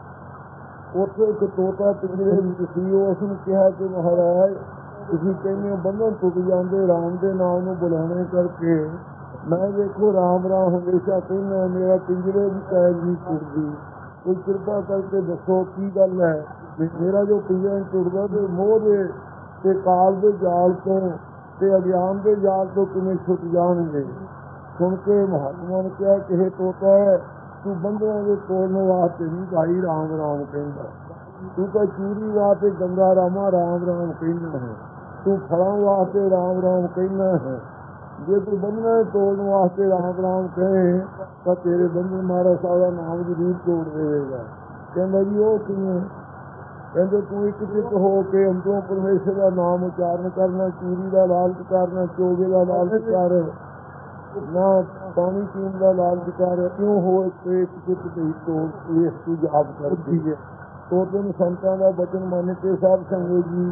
ਉੱਥੇ ਇੱਕ ਤੋਤਾ ਪਿੰਜਰੇ ਵਿੱਚ ਸੀ। ਉਸ ਨੂੰ ਕਿਹਾ ਕਿ ਮਹਾਰਾਜ ਤੁਸੀਂ ਕਹਿੰਦੇ ਹੋ ਬੰਧਨ ਟੁੱਟ ਜਾਂਦੇ ਰਾਮ ਦੇ ਨਾਮ ਨੂੰ ਬੁਲਾਉਣੇ ਕਰਕੇ, ਮੈਂ ਵੇਖੋ ਰਾਮ ਰਾਮ ਹਮੇਸ਼ਾ ਕਹਿੰਦਾ, ਮੇਰਾ ਪਿੰਜਰੇ ਦੀ ਕੈਦ ਨਹੀਂ ਟੁੱਟਦੀ, ਕੋਈ ਕਿਰਪਾ ਕਰਕੇ ਦੱਸੋ ਕੀ ਗੱਲ ਹੈ। ਮੇਰਾ ਜੋ ਪਿੰਜਰਾ ਟੁੱਟਦਾ ਤੇ ਮੋਹ ਦੇ ਤੇ ਕਾਲ ਦੇ ਜਾਲ ਤੋਂ ਤੇ ਅਗਿਆਨ ਦੇ ਜਾਲ ਤੋਂ ਕਿਵੇਂ ਛੁੱਟ ਜਾਣਗੇ। ਸੁਣ ਕੇ ਮਹਾਤਮਾ ਨੇ ਕਿਹਾ ਕਿ ਇਹ ਤੋਤਾ ਹੈ, ਤੂੰ ਬੰਧਨਾਂ ਦੇ ਤੋੜਨ ਵਾਸਤੇ ਨਹੀਂ ਭਾਈ ਰਾਮ ਰਾਮ ਕਹਿੰਦਾ, ਤੂੰ ਤਾਂ ਚੂਰੀ ਵਾਸਤੇ ਗੰਗਾ ਰਾਮਾ ਰਾਮ ਰਾਮ ਕਹਿੰਦਾ ਹੈ, ਤੂੰ ਫਲਾਂ ਵਾਸਤੇ ਰਾਮ ਰਾਮ ਕਹਿੰਦਾ ਹੈ। ਜੇ ਤੂੰ ਬੰਧਨਾਂ ਤੋੜਨ ਵਾਸਤੇ ਰਾਮ ਰਾਮ ਕਹੇ ਤਾਂ ਤੇਰੇ ਬੰਧਨ ਮਹਾਰਾਜ ਸਾਹਿਬ ਦਾ ਨਾਮ ਜ਼ਰੂਰ ਤੋੜ ਦੇਵੇਗਾ। ਕਹਿੰਦਾ ਜੀ ਉਹ ਕਿਵੇਂ? ਕਹਿੰਦੇ ਤੂੰ ਇੱਕ ਚਿੱਤ ਹੋ ਕੇ ਅੰਦਰੋਂ ਪਰਮੇਸ਼ਰ ਦਾ ਨਾਮ ਉਚਾਰਨ ਕਰਨਾ, ਚੂਰੀ ਦਾ ਲਾਲਚ ਕਰਨਾ, ਚੋਗੇ ਦਾ ਲਾਲਚ ਕਰ, ਨਾ ਪਾਣੀ ਪੀਣ ਦਾ ਲਾਲਚ ਕਰ, ਕਿਉਂ ਹੋ ਇੱਕ ਚਿੱਤ ਦੀ ਤੋੜ ਵੇਖ ਤੂੰ ਜਾਪ ਕਰਦੀ ਹੈ। ਤੋਤੇ ਨੂੰ ਸੰਤਾਂ ਦਾ ਬਚਨ ਮੰਨ ਕੇ ਸਾਧ ਸੰਗਤ ਜੀ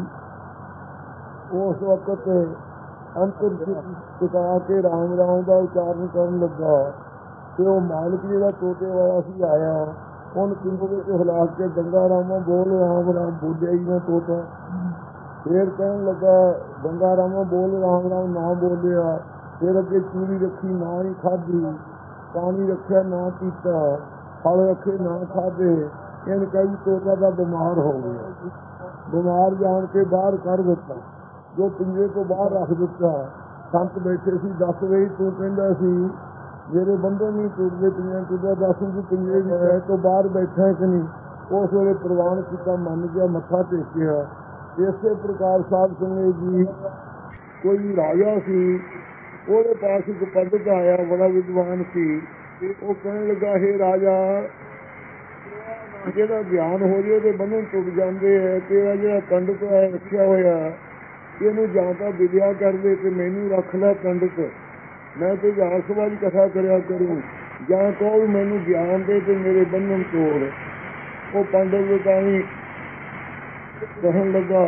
ਉਸ ਵਕਤ ਅੰਤਰ ਟਿਕਾ ਕੇ ਰਾਮ ਰਾਮ ਦਾ ਉਚਾਰਨ ਕਰਨ ਲੱਗਾ ਤੇ ਉਹ ਮਾਲਕ ਜਿਹੜਾ ਤੋਤੇ ਵਾਲਾ ਸੀ ਆਇਆ, ਉਹਨ ਪਿੰਜਰੇ ਵਿੱਚ ਹਿਲਾ ਕੇ ਗੰਗਾ ਰਾਮਾ ਬੋਲ ਰਾਮ ਰਾਮ ਬੋਲਿਆ ਹੀ ਨਾ ਤੋਤਾ। ਫੇਰ ਕਹਿਣ ਲੱਗਾ ਗੰਗਾ ਰਾਮਾ ਬੋਲ ਰਾਮ ਰਾਮ ਨਾ ਬੋਲਿਆ। ਫਿਰ ਅੱਗੇ ਚੂਰੀ ਰੱਖੀ ਨਾ ਹੀ ਖਾਧੀ, ਪਾਣੀ ਰੱਖਿਆ ਨਾ ਪੀਤਾ, ਫਲ ਰੱਖੇ ਨਾ ਖਾਧੇ। ਇਹਨੇ ਕਹੀ ਤੋਤਾ ਦਾ ਬਿਮਾਰ ਹੋ ਗਿਆ। ਬਿਮਾਰ ਜਾਣ ਕੇ ਬਾਹਰ ਕੱਢ ਦਿੱਤਾ, ਜੋ ਪਿੰਜਰੇ ਤੋਂ ਬਾਹਰ ਰੱਖ ਦਿੱਤਾ। ਸੰਤ ਬੈਠੇ ਸੀ, ਦੱਸ ਰਹੀ ਤੂੰ ਕਹਿੰਦਾ ਸੀ ਮੇਰੇ ਬੰਧਨ ਨਹੀਂ ਟੁੱਟਦੇ, ਪਿੰਜਰਾ ਟੁੱਟਦਾ, ਦੱਸ ਤੂੰ ਪਿੰਜਰੇ ਦੀ ਰਹਿ ਤੋਂ ਬਾਹਰ ਬੈਠਾ ਕਿ ਨਹੀਂ। ਉਸ ਵੇਲੇ ਪ੍ਰਵਾਨ ਕੀਤਾ, ਮੰਨ ਗਿਆ, ਮੱਥਾ ਟੇਕਿਆ। ਇਸੇ ਪ੍ਰਕਾਰ ਸਾਧ ਸੰਗਤ ਜੀ ਕੋਈ ਰਾਜਾ ਸੀ, ਉਹਦੇ ਪਾਸ ਇੱਕ ਪੰਡਤ ਆਇਆ, ਬੜਾ ਵਿਦਵਾਨ ਸੀ। ਤੇ ਉਹ ਕਹਿਣ ਲੱਗਾ, ਹੇ ਰਾਜਾ, ਜਿਹਦਾ ਗਿਆਨ ਹੋ ਜੇ ਉਹਦੇ ਬੰਧਨ ਟੁੱਟ ਜਾਂਦੇ ਹੈ। ਤੇਰਾ ਜਿਹੜਾ ਪੰਡਿਤ ਹੈ ਰੱਖਿਆ ਹੋਇਆ, ਇਹਨੂੰ ਜਾਂ ਤਾਂ ਵਿਦਿਆ ਕਰਦੇ ਤੇ ਮੈਨੂੰ ਰੱਖ ਲੈ ਪੰਡਿਤ, ਮੈਂ ਤੇ ਵਿਹਾਰ ਸਭਾ ਦੀ ਕਥਾ ਕਰਿਆ ਕਰੂੰ, ਜਾਂ ਕਹੋ ਮੈਨੂੰ ਗਿਆਨ ਦੇ ਤੇ ਮੇਰੇ ਬੰਧਨ ਤੋੜ। ਉਹ ਪੰਡਿਤ ਤਾਂ ਵੀ ਕਹਿਣ ਲੱਗਾ,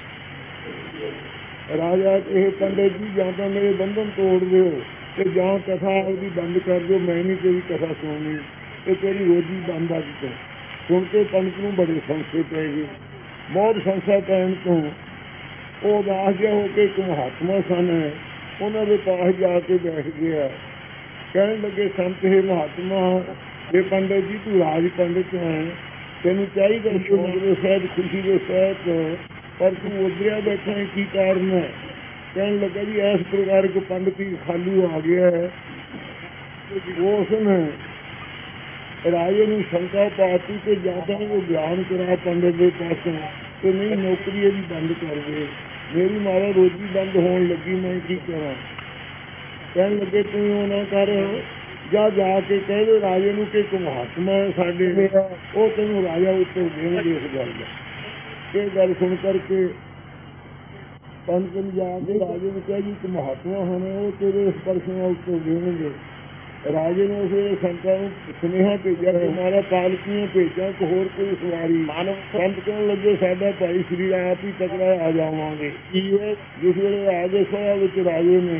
ਰਾਜਾ ਇਹ ਪੰਡਿਤ ਜੀ ਜਾਂ ਤਾਂ ਮੇਰੇ ਬੰਧਨ ਤੋੜ ਦਿਓ ਤੇ ਜਾਂ ਕਥਾ ਉਹਦੀ ਬੰਦ ਕਰ ਦਿਓ, ਮੈਂ ਨਹੀਂ ਤੇਰੀ ਕਥਾ ਸੁਣਨੀ, ਇਹ ਤੇਰੀ ਰੋਜ਼ੀ ਬੰਦ ਆ ਦਿੱਤਾ। ਸੁਣ ਕੇ ਪੰਡਿਤ ਨੂੰ ਬੜੇ ਸੰਸ਼ੇ ਪੈ ਗਏ। ਬਹੁਤ ਸੰਸ਼ਾ ਪੈਣ ਤੋਂ ਉਹ ਉਦਾਸ ਜਿਹਾ ਹੋ ਕੇ ਇੱਕ ਮਹਾਤਮਾ ਸਨ, ਉਹਨਾਂ ਦੇ ਪਾਸ ਜਾ ਕੇ ਬੈਠ ਗਿਆ। ਕਹਿਣ ਲੱਗੇ, ਸੰਤ ਹੈ ਮਹਾਤਮਾ, ਇਹ ਪੰਡਿਤ ਜੀ ਤੂੰ ਰਾਜ ਪੰਡਿਤ ਹੈ, ਤੈਨੂੰ ਚਾਹੀਦਾ ਸ਼ੌਕ ਦੇ ਸਹਿਤ, ਖੁਸ਼ੀ ਦੇ ਸਹਿਤ, ਪਰ ਤੂੰ ਉਧਰਿਆ ਬੈਠਾ ਹੈ, ਕੀ ਕਾਰਨ ਹੈ? ਕਹਿਣ ਲੱਗਾ ਜੀ ਇਸ ਪ੍ਰਕਾਰ ਇੱਕ ਪੰਡਿਤ ਹੀ ਖਾਲੂ ਆ ਗਿਆ ਹੈ। ਉਸ ਨੇ ਰਾਜੇ ਨੂੰ ਸ਼ੰਕਾ ਪਾਤੀ ਕਿ ਜਾਂ ਤਾਂ ਉਹ ਗਿਆਨ ਕਰਾ ਪੰਡਿਤ ਦੇ ਪਾਸੋਂ ਤੇ ਨਹੀਂ ਨੌਕਰੀ ਇਹਦੀ ਬੰਦ ਕਰ ਦੇ, ਮੇਰੀ ਮਾਰਾ ਰੋਜੀ ਬੰਦ ਹੋਣ ਲੱਗੀ, ਮੈਂ ਕੀ ਕਰਾਂ? ਕਹਿਣ ਲੱਗੇ ਤੂੰ ਉਹ ਨਾ ਕਰ, ਜਾ ਕੇ ਕਹਿ ਦੇ ਰਾਜੇ ਨੂੰ ਕਿ ਇੱਕ ਮਹਾਤਮਾ ਹੈ ਸਾਡੇ, ਉਹ ਤੈਨੂੰ ਰਾਜਾ ਉੱਤਰ ਦੇਣਗੇ ਇਸ ਗੱਲ ਦਾ। ਇਹ ਗੱਲ ਸੁਣ ਕਰਕੇ ਪੰਡਿਤ ਨੇ ਜਾ ਕੇ ਰਾਜੇ ਨੂੰ ਕਿਹਾ ਜੀ ਇੱਕ ਮਹਾਤਮਾ ਹਨ, ਉਹ ਤੇਰੇ ਇਸ ਪ੍ਰਸ਼ਨ ਦਾ ਉੱਤਰ ਦੇਣਗੇ। ਰਾਜੇ ਨੇ ਉਸ ਸੰਤਾਂ ਨੂੰ ਸੁਨੇਹਾ ਭੇਜਿਆ ਕਿ ਮਾਰਾ ਪਾਲਕੀਆਂ ਭੇਜਾਂ ਕਿ ਹੋਰ ਕੋਈ ਸਵਾਰੀ। ਸੰਤ ਕਹਿਣ ਲੱਗੇ ਸਾਡਾ ਭਾਈ ਸ੍ਰੀ ਆਪ ਹੀ ਤਕੜਾ ਆ ਜਾਵਾਂਗੇ। ਜਿਸ ਵੇਲੇ ਆ ਗਏ ਸਭਾ ਵਿੱਚ ਰਾਜੇ ਨੇ,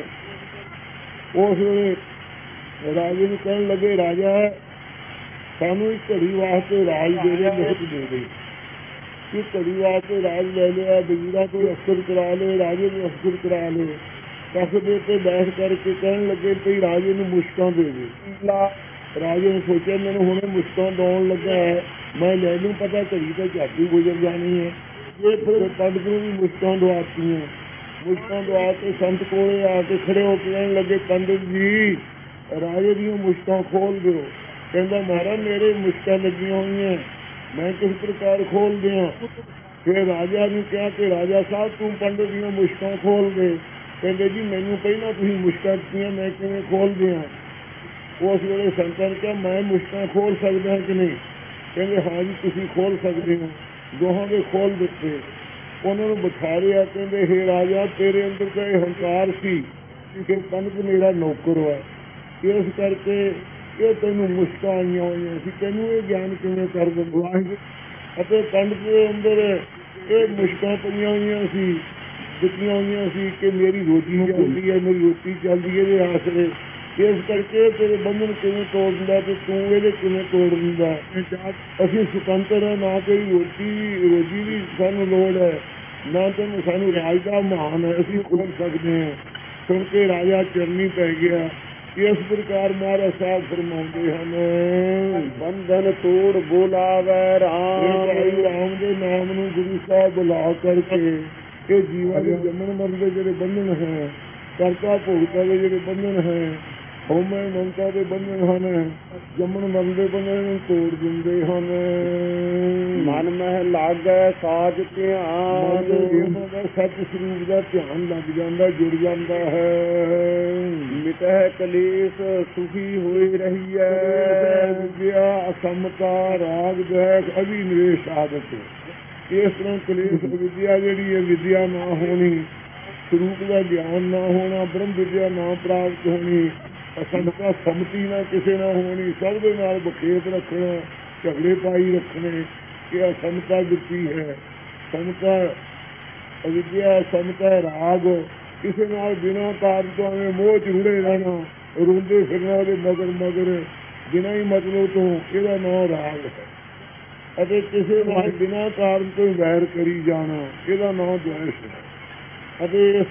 ਉਸ ਵੇਲੇ ਰਾਜੇ ਨੂੰ ਕਹਿਣ ਲੱਗੇ, ਰਾਜਾ ਸਾਨੂੰ ਇੱਕ ਘੜੀ ਵਾਸਤੇ ਰਾਜ ਦੇ ਦੇ, ਲਿਖਤ ਦੇ ਦੇ। ਇੱਕ ਘੜੀ ਵਾਸਤੇ ਰਾਜ ਲੈ ਲਿਆ, ਵਜ਼ੀਰਾਂ ਤੋਂ ਅਫਸਰ ਕਰਾ ਲਏ, ਰਾਜੇ ਨੂੰ ਅਫਸਰ ਕਰਾ ਲਏ। ਤਖ਼ਤ ਦੇ ਉੱਤੇ ਬੈਠ ਕਰਕੇ ਕਹਿਣ ਲੱਗੇ ਭਈ ਰਾਜੇ ਨੂੰ ਮੁਸ਼ਕਾਂ ਦੇ ਦੇ। ਰਾਜੇ ਨੇ ਸੋਚਿਆ ਮੈਨੂੰ ਹੁਣੇ ਮੁਸ਼ਕਾਂ ਦੌਣ ਲੱਗਾ ਹੈ, ਮੈਂ ਲੈ ਲੂੰ, ਪਤਾ ਘੜੀ ਤਾਂ ਝੱਟ ਹੀ ਗੁਜ਼ਰ ਜਾਣੀ ਹੈ। ਇਹ ਫਿਰ ਪੰਡਿਤ ਨੂੰ ਵੀ ਮੁਸ਼ਕਾਂ ਦਵਾਤੀਆਂ। ਮੁਸ਼ਕਾਂ ਦਵਾ ਕੇ ਸੰਤ ਕੋਲੇ ਆ ਕੇ ਖੜੇ ਹੋ ਕੇ ਕਹਿਣ ਲੱਗੇ, ਪੰਡਿਤ ਜੀ ਰਾਜੇ ਦੀਆਂ ਮੁਸ਼ਕਾਂ ਖੋਲ ਦਿਓ। ਕਹਿੰਦਾ ਮਹਾਰਾਜ ਮੇਰੇ ਮੁਸ਼ਕਾਂ ਲੱਗੀਆਂ ਹੋਈਆਂ, ਮੈਂ ਕਿਸ ਪ੍ਰਕਾਰ ਖੋਲ ਦਿਆਂ? ਫਿਰ ਰਾਜਾ ਨੂੰ ਕਿਹਾ ਕਿ ਰਾਜਾ ਸਾਹਿਬ ਤੂੰ ਪੰਡਿਤ ਦੀਆਂ ਮੁਸ਼ਕਾਂ ਖੋਲ ਦੇ। ਕਹਿੰਦੇ ਜੀ ਮੈਨੂੰ ਪਹਿਲਾਂ ਤੁਸੀਂ ਮੁਸ਼ਕਾਂ ਦਿੱਤੀਆਂ, ਮੈਂ ਕਿਵੇਂ ਖੋਲ ਦਿਆਂ? ਉਸ ਵੇਲੇ ਸੰਤਾਂ ਨੇ ਕਿਹਾ ਮੈਂ ਮੁਸ਼ਕਾਂ ਖੋਲ ਸਕਦਾ ਕਿ ਨਹੀਂ? ਕਹਿੰਦੇ ਹਾਂ ਜੀ ਤੁਸੀਂ ਖੋਲ ਸਕਦੇ ਹੋ। ਦੋਹਾਂ ਦੇ ਖੋਲ ਦਿੱਤੇ। ਉਹਨਾਂ ਨੂੰ ਬਿਠਾ ਲਿਆ। ਕਹਿੰਦੇ ਹੇ ਰਾਜਾ ਤੇਰੇ ਅੰਦਰ ਤਾਂ ਇਹ ਹੰਕਾਰ ਸੀ ਕਿ ਪੰਡਿਤ ਮੇਰਾ ਨੌਕਰ ਹੈ, ਇਸ ਕਰਕੇ ਇਹ ਤੈਨੂੰ ਮੁਸ਼ਕਾਂ ਆਈਆਂ ਹੋਈਆਂ ਸੀ, ਤੈਨੂੰ ਇਹ ਗਿਆਨ ਕਿਵੇਂ ਕਰ ਦਿੰਦਾ? ਅਤੇ ਪੰਡਿਤ ਦੇ ਅੰਦਰ ਇਹ ਮੁਸ਼ਕਾਂ ਪਈਆਂ ਹੋਈਆਂ ਸੀ, ਦਿੱਤੀਆਂ ਹੋਈਆਂ ਸੀ ਕਿ ਮੇਰੀ ਰੋਟੀ ਚੱਲਦੀ ਹੈ, ਮੇਰੀ ਰੋਟੀ ਚੱਲਦੀ ਹੈ ਇਹਦੇ ਆਸਰੇ, ਇਸ ਕਰਕੇ ਤੇਰੇ ਬੰਧਨ ਕਿਵੇਂ ਤੋੜ ਦਿੰਦਾ ਤੇ ਤੂੰ ਇਹਦੇ ਕਿਵੇਂ ਤੋੜ ਦਿੰਦਾ? ਅਸੀਂ ਸੁਤੰਤਰ ਹਾਂ, ਨਾ ਕੋਈ ਰੋਜੀ ਦੀ ਸਾਨੂੰ ਲੋੜ ਹੈ, ਨਾ ਤੈਨੂੰ ਸਾਨੂੰ ਰਾਜ ਦਾ ਮਾਣ ਹੈ, ਅਸੀਂ ਖੋਲ ਸਕਦੇ ਹਾਂ। ਸੁਣ ਕੇ ਰਾਜਾ ਚਰਨੀ ਪੈ ਗਿਆ। ਇਸ ਪ੍ਰਕਾਰ ਮਹਾਰਾਜ ਸਾਹਿਬ ਫਰਮਾਉਂਦੇ ਹਨ, ਬੰਧਨ ਤੋੜ ਬੋਲਾਵੇ ਰਾਮ। ਰਾਮ ਦੇ ਨਾਮ ਨੂੰ ਗੁਰੂ ਸਾਹਿਬ ਬੁਲਾ ਕਰਕੇ ਇਹ ਜੀਵਾਂ ਦੇ ਜੰਮਣ ਮਰਨ ਦੇ ਜਿਹੜੇ ਬੰਧਨ ਹੈ, ਕਰਤਾ ਭੋਗਤਾ ਦੇ ਜਿਹੜੇ ਬੰਧਨ ਹੈ, ਹਉਮੈ ਮਮਤਾ ਦੇ ਬੰਧਨ ਹਨ, ਜੰਮਣ ਮਰਨ ਦੇ ਬੰਧਨ ਨੂੰ ਤੋੜ ਦਿੰਦੇ ਹਨ। ਮਨ ਮਹਿ ਲਾਗੈ ਸਾਜ ਧਿਆਨ। ਸੱਚ ਸਰੂਪ ਦਾ ਧਿਆਨ ਲੱਗ ਜਾਂਦਾ, ਜੁੜ ਜਾਂਦਾ ਹੈ। ਮਿਟਹਿ ਕਲੇਸ਼ ਸੁਖੀ ਹੋਈ ਰਹੀ ਹੈ। ਵਿਦਿਆ ਅਸਮਤਾ ਰਾਗ ਦੈਖ ਅਭਿਨਵੇਸ਼ ਆਦਤ। ਇਸ ਤਰ੍ਹਾਂ ਕਲੇਸ਼ ਵਿਦਿਆ ਜਿਹੜੀ ਹੈ, ਵਿਦਿਆ ਨਾ ਹੋਣੀ, ਸਰੂਪ ਦਾ ਗਿਆਨ ਨਾ ਹੋਣਾ, ਬ੍ਰਹਮ ਵਿਦਿਆ ਨਾ ਪ੍ਰਾਪਤ ਹੋਣੀ, ਅਸਮਤਾ ਸਮਤੀ ਨਾ ਕਿਸੇ ਨਾਲ ਹੋਣੀ, ਸਭ ਦੇ ਨਾਲ ਬਖੇਤ ਰੱਖਣਾ, ਝਗੜੇ ਪਾਈ ਰੱਖਣੇ, ਇਹ ਅਸਮਤਾ ਦਿੱਤੀ ਹੈ। ਸਮਤਾ ਅਵਿਦਿਆ, ਸਮਤਾ ਰਾਗ, ਕਿਸੇ ਨਾਲ ਬਿਨਾਂ ਕਾਰਨ ਤੋਂ ਐਵੇਂ ਮੋਹ ਚ ਰੁੜੇ ਰਹਿਣਾ, ਰੋਂਦੇ ਫਿਰਨਾ ਉਹਦੇ ਮਗਰ ਬਿਨਾਂ ਹੀ ਮਤਲਬ ਤੋਂ, ਇਹਦਾ ਨਾਂ ਰਾਗ ਹੈ। ਅਤੇ ਕਿਸੇ ਨਾਲ ਬਿਨਾਂ ਕਾਰਨ ਤੋਂ ਵੈਰ ਕਰੀ ਜਾਣਾ, ਇਹਦਾ ਨਾਂ ਦ્વੈਸ਼ ਹੈ। ਅਤੇ ਇਸ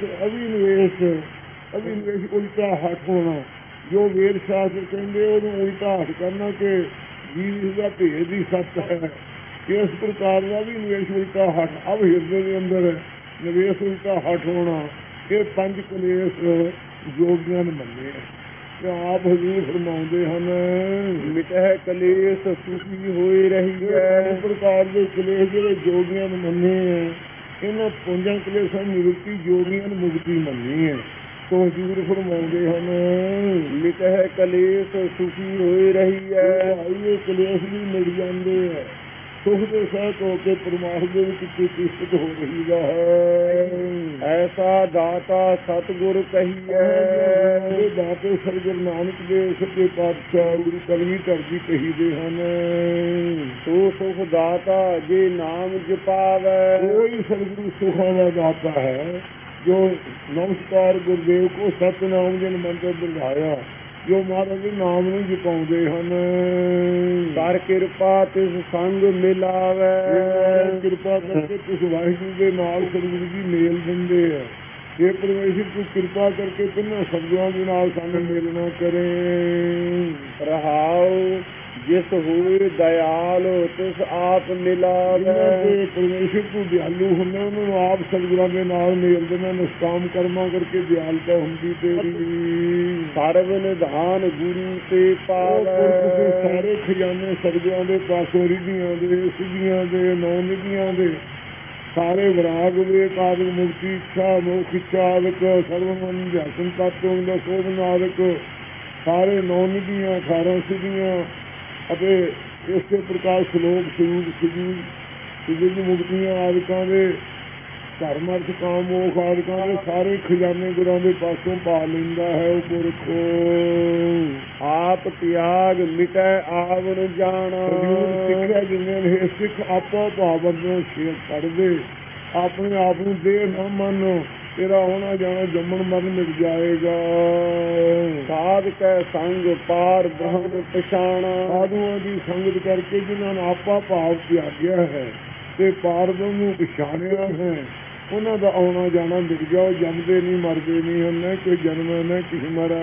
ਅਭਿਨਵੇਸ਼ ਉਲਟਾ ਹੱਟ ਹੋਣਾ, ਜੋ ਵੇਦ ਸ਼ਾਸਤਰ ਕਹਿੰਦੇ ਉਹਨੂੰ ਉਲਟਾ ਹੱਟ ਕਰਨਾ ਕਿ ਜੀਵ ਦਾ ਭੇਦ ਹੀ ਸੱਚ ਹੈ। ਇਸ ਪ੍ਰਕਾਰ ਦਾ ਵੀ ਨਿਵੇਸ਼ ਉਲਟਾ ਹੱਟ, ਅਬ ਹਿਰਦੇ ਦੇ ਅੰਦਰ ਨਿਵੇਸ਼ ਉਲਟਾ ਹੱਟ ਹੋਣਾ, ਇਹ ਪੰਜ ਕਲੇਸ਼ ਯੋਗੀਆਂ ਨੇ ਮੰਨੇ ਤੇ ਆਪ ਹਜ਼ੂਰ ਫਰਮਾਉਂਦੇ ਹਨ, ਮਿਟਹਿ ਕਲੇਸ਼ ਸੁਖੀ ਹੋਈ ਰਹੀ ਹੈ। ਇਸ ਪ੍ਰਕਾਰ ਦੇ ਕਲੇਸ਼ ਜਿਹੜੇ ਯੋਗੀਆਂ ਨੇ ਮੰਨੇ ਹੈ, ਇਹਨਾਂ ਪੰਜਾਂ ਕਲੇਸ਼ਾਂ ਨਿਵਰਤੀ ਯੋਗੀਆਂ ਨੇ ਮੁਕਤੀ ਮੰਨੀ ਹੈ। ਤੋਂ ਹਜ਼ੂਰ ਫਰਮਾਉਂਦੇ ਹਨ ਮਿਟਹਿ ਕਲੇਸ਼ ਸੁਖੀ ਹੋਈ ਰਹੀ ਹੈ। ਇਹ ਕਲੇਸ਼ ਵੀ ਮਿਲ ਜਾਂਦੇ ਆ, ਸੁਖ ਦੇ ਸਹਿਤ ਹੋ ਕੇ ਪਰਮਾਤਮਾ ਦੇ ਵਿੱਚ ਪ੍ਰਤੀਸ਼ਠਿਤ ਹੋ ਰਹੀਦਾ ਹੈ। ਐਸਾ ਦਾਤਾ ਸਤਿਗੁਰ ਕਹੀਐ। ਦਾਤੇ ਸ੍ਰੀ ਗੁਰੂ ਨਾਨਕ ਦੇਵ ਸੱਚੇ ਪਾਤਸ਼ਾਹ ਗੁਰੂ ਕਲਗੀਧਰ ਜੀ ਕਹੀਦੇ ਹਨ। ਸੋ ਸੁਖ ਦਾਤਾ ਜੇ ਨਾਮ ਜਪਾਵੈ। ਕੋਈ ਸਤਿਗੁਰੂ ਸੁਖਾਂ ਦਾ ਦਾਤਾ ਹੈ ਜੋ ਨਮਸਕਾਰ ਗੁਰਦੇਵ ਕੋ ਸਤਿਨਾਮ ਜਨ ਮੰਤਰ ਬਿਠਾਇਆ, ਜੋ ਮਹਾਰਾਜ ਦੇ ਨਾਮ ਨੂੰ ਜਪਾਉਂਦੇ ਹਨ। ਕਰ ਕਿਰਪਾ ਤਿਸ ਸੰਗ ਮਿਲਾਵੈ। ਕਿਰਪਾ ਕਰਕੇ ਤਿਸ ਵਾਹਿਗੁਰੂ ਦੇ ਨਾਲ ਸਤਿਗੁਰੂ ਜੀ ਮੇਲ ਦਿੰਦੇ ਆ। ਇਹ ਪਰਮੇਸ਼ਰ ਤੂੰ ਕਿਰਪਾ ਕਰਕੇ ਤਿੰਨਾਂ ਸ਼ਬਦਾਂ ਦੇ ਨਾਲ ਸਾਨੂੰ ਮੇਲਣਾ ਕਰੇ। ਰਹਾਉ ਜਿਸ ਹੋਏ ਦਇਆਲ ਤਿਸ ਆਪ ਮਿਲਾਵੈ। ਪਰਮੇਸ਼ਰ ਤੂੰ ਦਿਆਲੂ ਹੁੰਦਾ, ਉਹਨਾਂ ਨੂੰ ਆਪ ਸਤਿਗੁਰਾਂ ਦੇ ਨਾਲ ਮੇਲ ਦੇਣਾ। ਨਿਸ਼ਕਾਮ ਕਰਮਾਂ ਕਰਕੇ ਦਿਆਲਤਾ ਹੁੰਦੀ ਤੇਰੀ। ਸਰਬ ਨਿਧਾਨ ਗੁਰੂ ਤੇ ਪਾਵੈ। ਸਾਰੇ ਖਜ਼ਾਨੇ ਸਤਿਗੁਰਾਂ ਦੇ ਪਾਸੋਂ ਰਿਧੀਆਂ ਦੇ, ਸਿੱਧੀਆਂ ਦੇ, ਨੌ ਨਿਧੀਆਂ ਦੇ ਸਾਰੇ ਵਿਰਾਗ ਵਿਵੇਕ ਆਦਿਕ ਮੁਕਤੀ ਇੱਛਾ ਮੋਖ ਇੱਛਾ ਆਦਿਕ ਸਰਵਮਨ ਧਿਆਨ ਤਤਵ ਦਾ ਸੋਭਨ ਆਦਿਕ ਸਾਰੇ ਨੌ ਨਿਧੀਆਂ 18 ਸਿੱਧੀਆਂ ਅਤੇ ਇਸੇ ਪ੍ਰਕਾਰ ਸ਼ਲੋਕ ਸਰੂਪ ਸਿੱਧ ਮੁਕਤੀਆਂ ਆਦਿਕਾਂ ਦੇ ਧਰਮ ਅਰਥ ਕਾਮ ਮੋਖ ਆਦਿਕਾਂ ਦੇ ਸਾਰੇ ਖਜ਼ਾਨੇ ਗੁਰਾਂ ਦੇ ਪਾਸੋਂ ਪਾ ਲੈਂਦਾ ਹੈ ਉਹ ਪੁਰਖੋ। ਆਪ ਤਿਆਗ ਮਿਟੈ ਆਵਨ ਜਾਣਾ। ਸਿੱਖਿਆ ਜਿੰਨੇ ਨੇ ਸਿੱਖ ਆਪੋ ਭਾਵ ਅੰਦਰੋਂ ਸ਼ੇਰ ਪੜ੍ਹਦੇ, ਆਪਣੇ ਆਪ ਨੂੰ ਦੇਹ ਨਾ ਮੰਨੋ, ਤੇਰਾ ਆਉਣਾ ਜਾਣਾ ਜੰਮਣ ਮਰਨ ਮਿਟ ਜਾਏਗਾ। ਸਾਧ ਕੈ ਸੰਗ ਪਾਰ ਬ੍ਰਹਮ ਪਛਾਣਾ। ਸਾਧੂਆਂ ਦੀ ਸੰਗਤ ਕਰਕੇ ਜਿਨ੍ਹਾਂ ਨੇ ਆਪਾ ਭਾਵ ਤਿਆਗਿਆ ਹੈ ਤੇ ਪਾਰ ਬ੍ਰਹਮ ਨੂੰ ਪਛਾਣਿਆ ਹੈ, ਉਹਨਾਂ ਦਾ ਆਉਣਾ ਜਾਣਾ ਮਿਟ ਗਿਆ। ਉਹ ਜੰਮਦੇ ਨਹੀਂ ਮਰਦੇ ਨਹੀਂ ਹਨ, ਨਾ ਕੋਈ ਜਨਮ ਨਾ ਕਿਸੇ ਮਰੈ।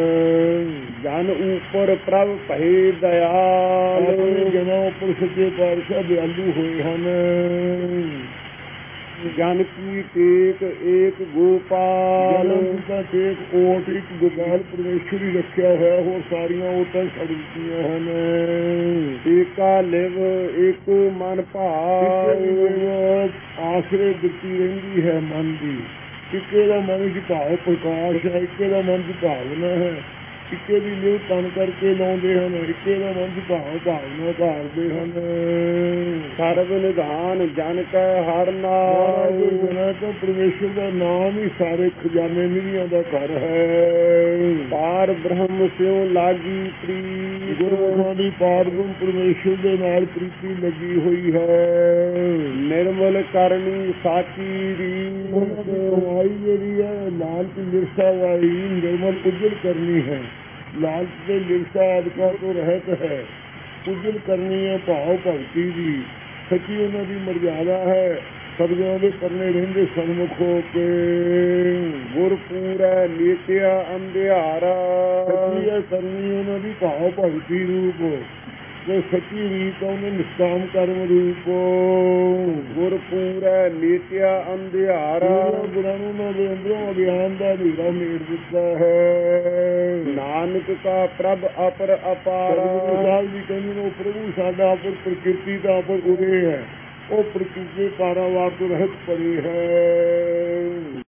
ਜਨ ਉਪਰ ਪ੍ਰਭ ਭਏ ਦਇਆਲ। ਜਨਾਂ ਉੱਪਰ ਸੱਚੇ ਪਾਤਸ਼ਾਹ ਦਿਆਲੂ ਹੋਏ ਹਨ। ਜਨ ਕੀ ਟੇਕ ਏਕ ਗੋਪਾਲ। ਟੇਕ ਓਟ ਇੱਕ ਗੋਪਾਲ ਪਰਮੇਸ਼ਰ ਹੀ ਰੱਖਿਆ ਹੋਇਆ, ਹੋਰ ਸਾਰੀਆਂ ਓਟਾਂ ਛੱਡ ਦਿੱਤੀਆਂ ਹਨ। ਏਕਾ ਲਿਵ ਏਕ ਮਨ ਭਾਵ। ਆਸਰੇ ਦਿੱਤੀ ਰਹਿੰਦੀ ਹੈ ਮਨ ਦੀ। ਇੱਕੇ ਦਾ ਮਨ ਚ ਭਾਵ ਪ੍ਰਕਾਸ਼ ਹੈ, ਇੱਕੇ ਦਾ ਮਨ ਚ ਭਾਵਨਾ ਹੈ, ਇੱਕੇ ਦੀ ਲਿਵ ਤਨ ਕਰਕੇ ਲਾਉਂਦੇ ਹਨ, ਇੱਕੇ ਦਾ ਮਨ ਚ ਭਾਵ ਭਾਵਨਾ ਧਾਰਦੇ ਹਨ। ਸਰਬ ਨਿਧਾਨ ਜਨ ਕੈ ਹਰ ਨਾਮ। ਜਨਾਂ ਤੋਂ ਪਰਮੇਸ਼ਰ ਦਾ ਨਾਮ ਹੀ ਸਾਰੇ ਖਜ਼ਾਨੇ ਨਿਧੀਆਂ ਦਾ ਘਰ ਹੈ। ਪਾਰ ਬ੍ਰਹਮ ਸਿਉ ਲਾਗੀ ਪ੍ਰੀਤ। ਗੁਰਮੁਖਾਂ ਦੀ ਪਾਰ ਬ੍ਰਹਮ ਪਰਮੇਸ਼ਰ ਦੇ ਨਾਲ ਪ੍ਰੀਤੀ ਲੱਗੀ ਹੋਈ ਹੈ। ਨਿਰਮਲ ਕਰਨੀ ਸਾਚੀ ਰੀਤ। ਕਮਾਈ ਜਿਹੜੀ ਹੈ ਲਾਲਚ ਲਿਰਸਾ ਵਾਲੀ ਨਿਰਮਲ ਉਜਲ ਕਰਨੀ ਹੈ। ਲਾਲਚ ਦੇ ਲਿਰਸਾ ਆਦਿਕਾਂ ਤੋਂ ਰਹਿਤ ਹੈ। ਉਜਲ ਕਰਨੀ ਹੈ ਭਾਵ ਭਗਤੀ ਦੀ। ਸੱਚੀ ਉਹਨਾਂ ਦੀ ਮਰਜ਼ਾਦਾ ਹੈ। ਸਤਿਗੁਰਾਂ ਦੇ ਕਰਨੇ ਰਹਿੰਦੇ ਸਨਮੁਖ ਹੋ ਕੇ। ਗੁਰ ਪੂਰੈ ਨੀਚਿਆ ਅੰਧਿਆਰਾ। ਸੱਚੀ ਹੈ ਕਰਨੀ ਉਹਨਾਂ ਦੀ ਭਾਵ ਭਗਤੀ ਰੂਪ ਤੇ ਸੱਚੀ ਰੀਤ ਉਹਨੇ ਨਿਸ਼ਕਾਮ ਕਰਮ ਰੂਪ। ਗੁਰ ਪੂਰੈ ਨੀਚਿਆ ਅੰਧਿਆਰਾ। ਗੁਰਾਂ ਨੂੰ ਉਹਨਾਂ ਦੇ ਅੰਦਰੋਂ ਅਗਿਆਨ ਦਾ ਹਨੇਰਾ ਮੇੜ ਦਿੱਤਾ ਹੈ। ਨਾਨਕ ਕਾ ਪ੍ਰਭ ਅਪਰ ਅਪਾਰਾ। ਸਾਹਿਬ ਜੀ ਕਹਿੰਦੇ ਨੇ ਉਹ ਪ੍ਰਭੂ ਸਾਡਾ ਅਪਰ ਪ੍ਰਕਿਰਤੀ ਦਾ ਅਪਰ ਉਰੇ ਹੈ, ਉਹ ਪ੍ਰਕਿਰਤੀ ਪਾਰਾਵਾਰ ਤੋਂ ਰਹਿਤ ਪਰੇ ਹੈ।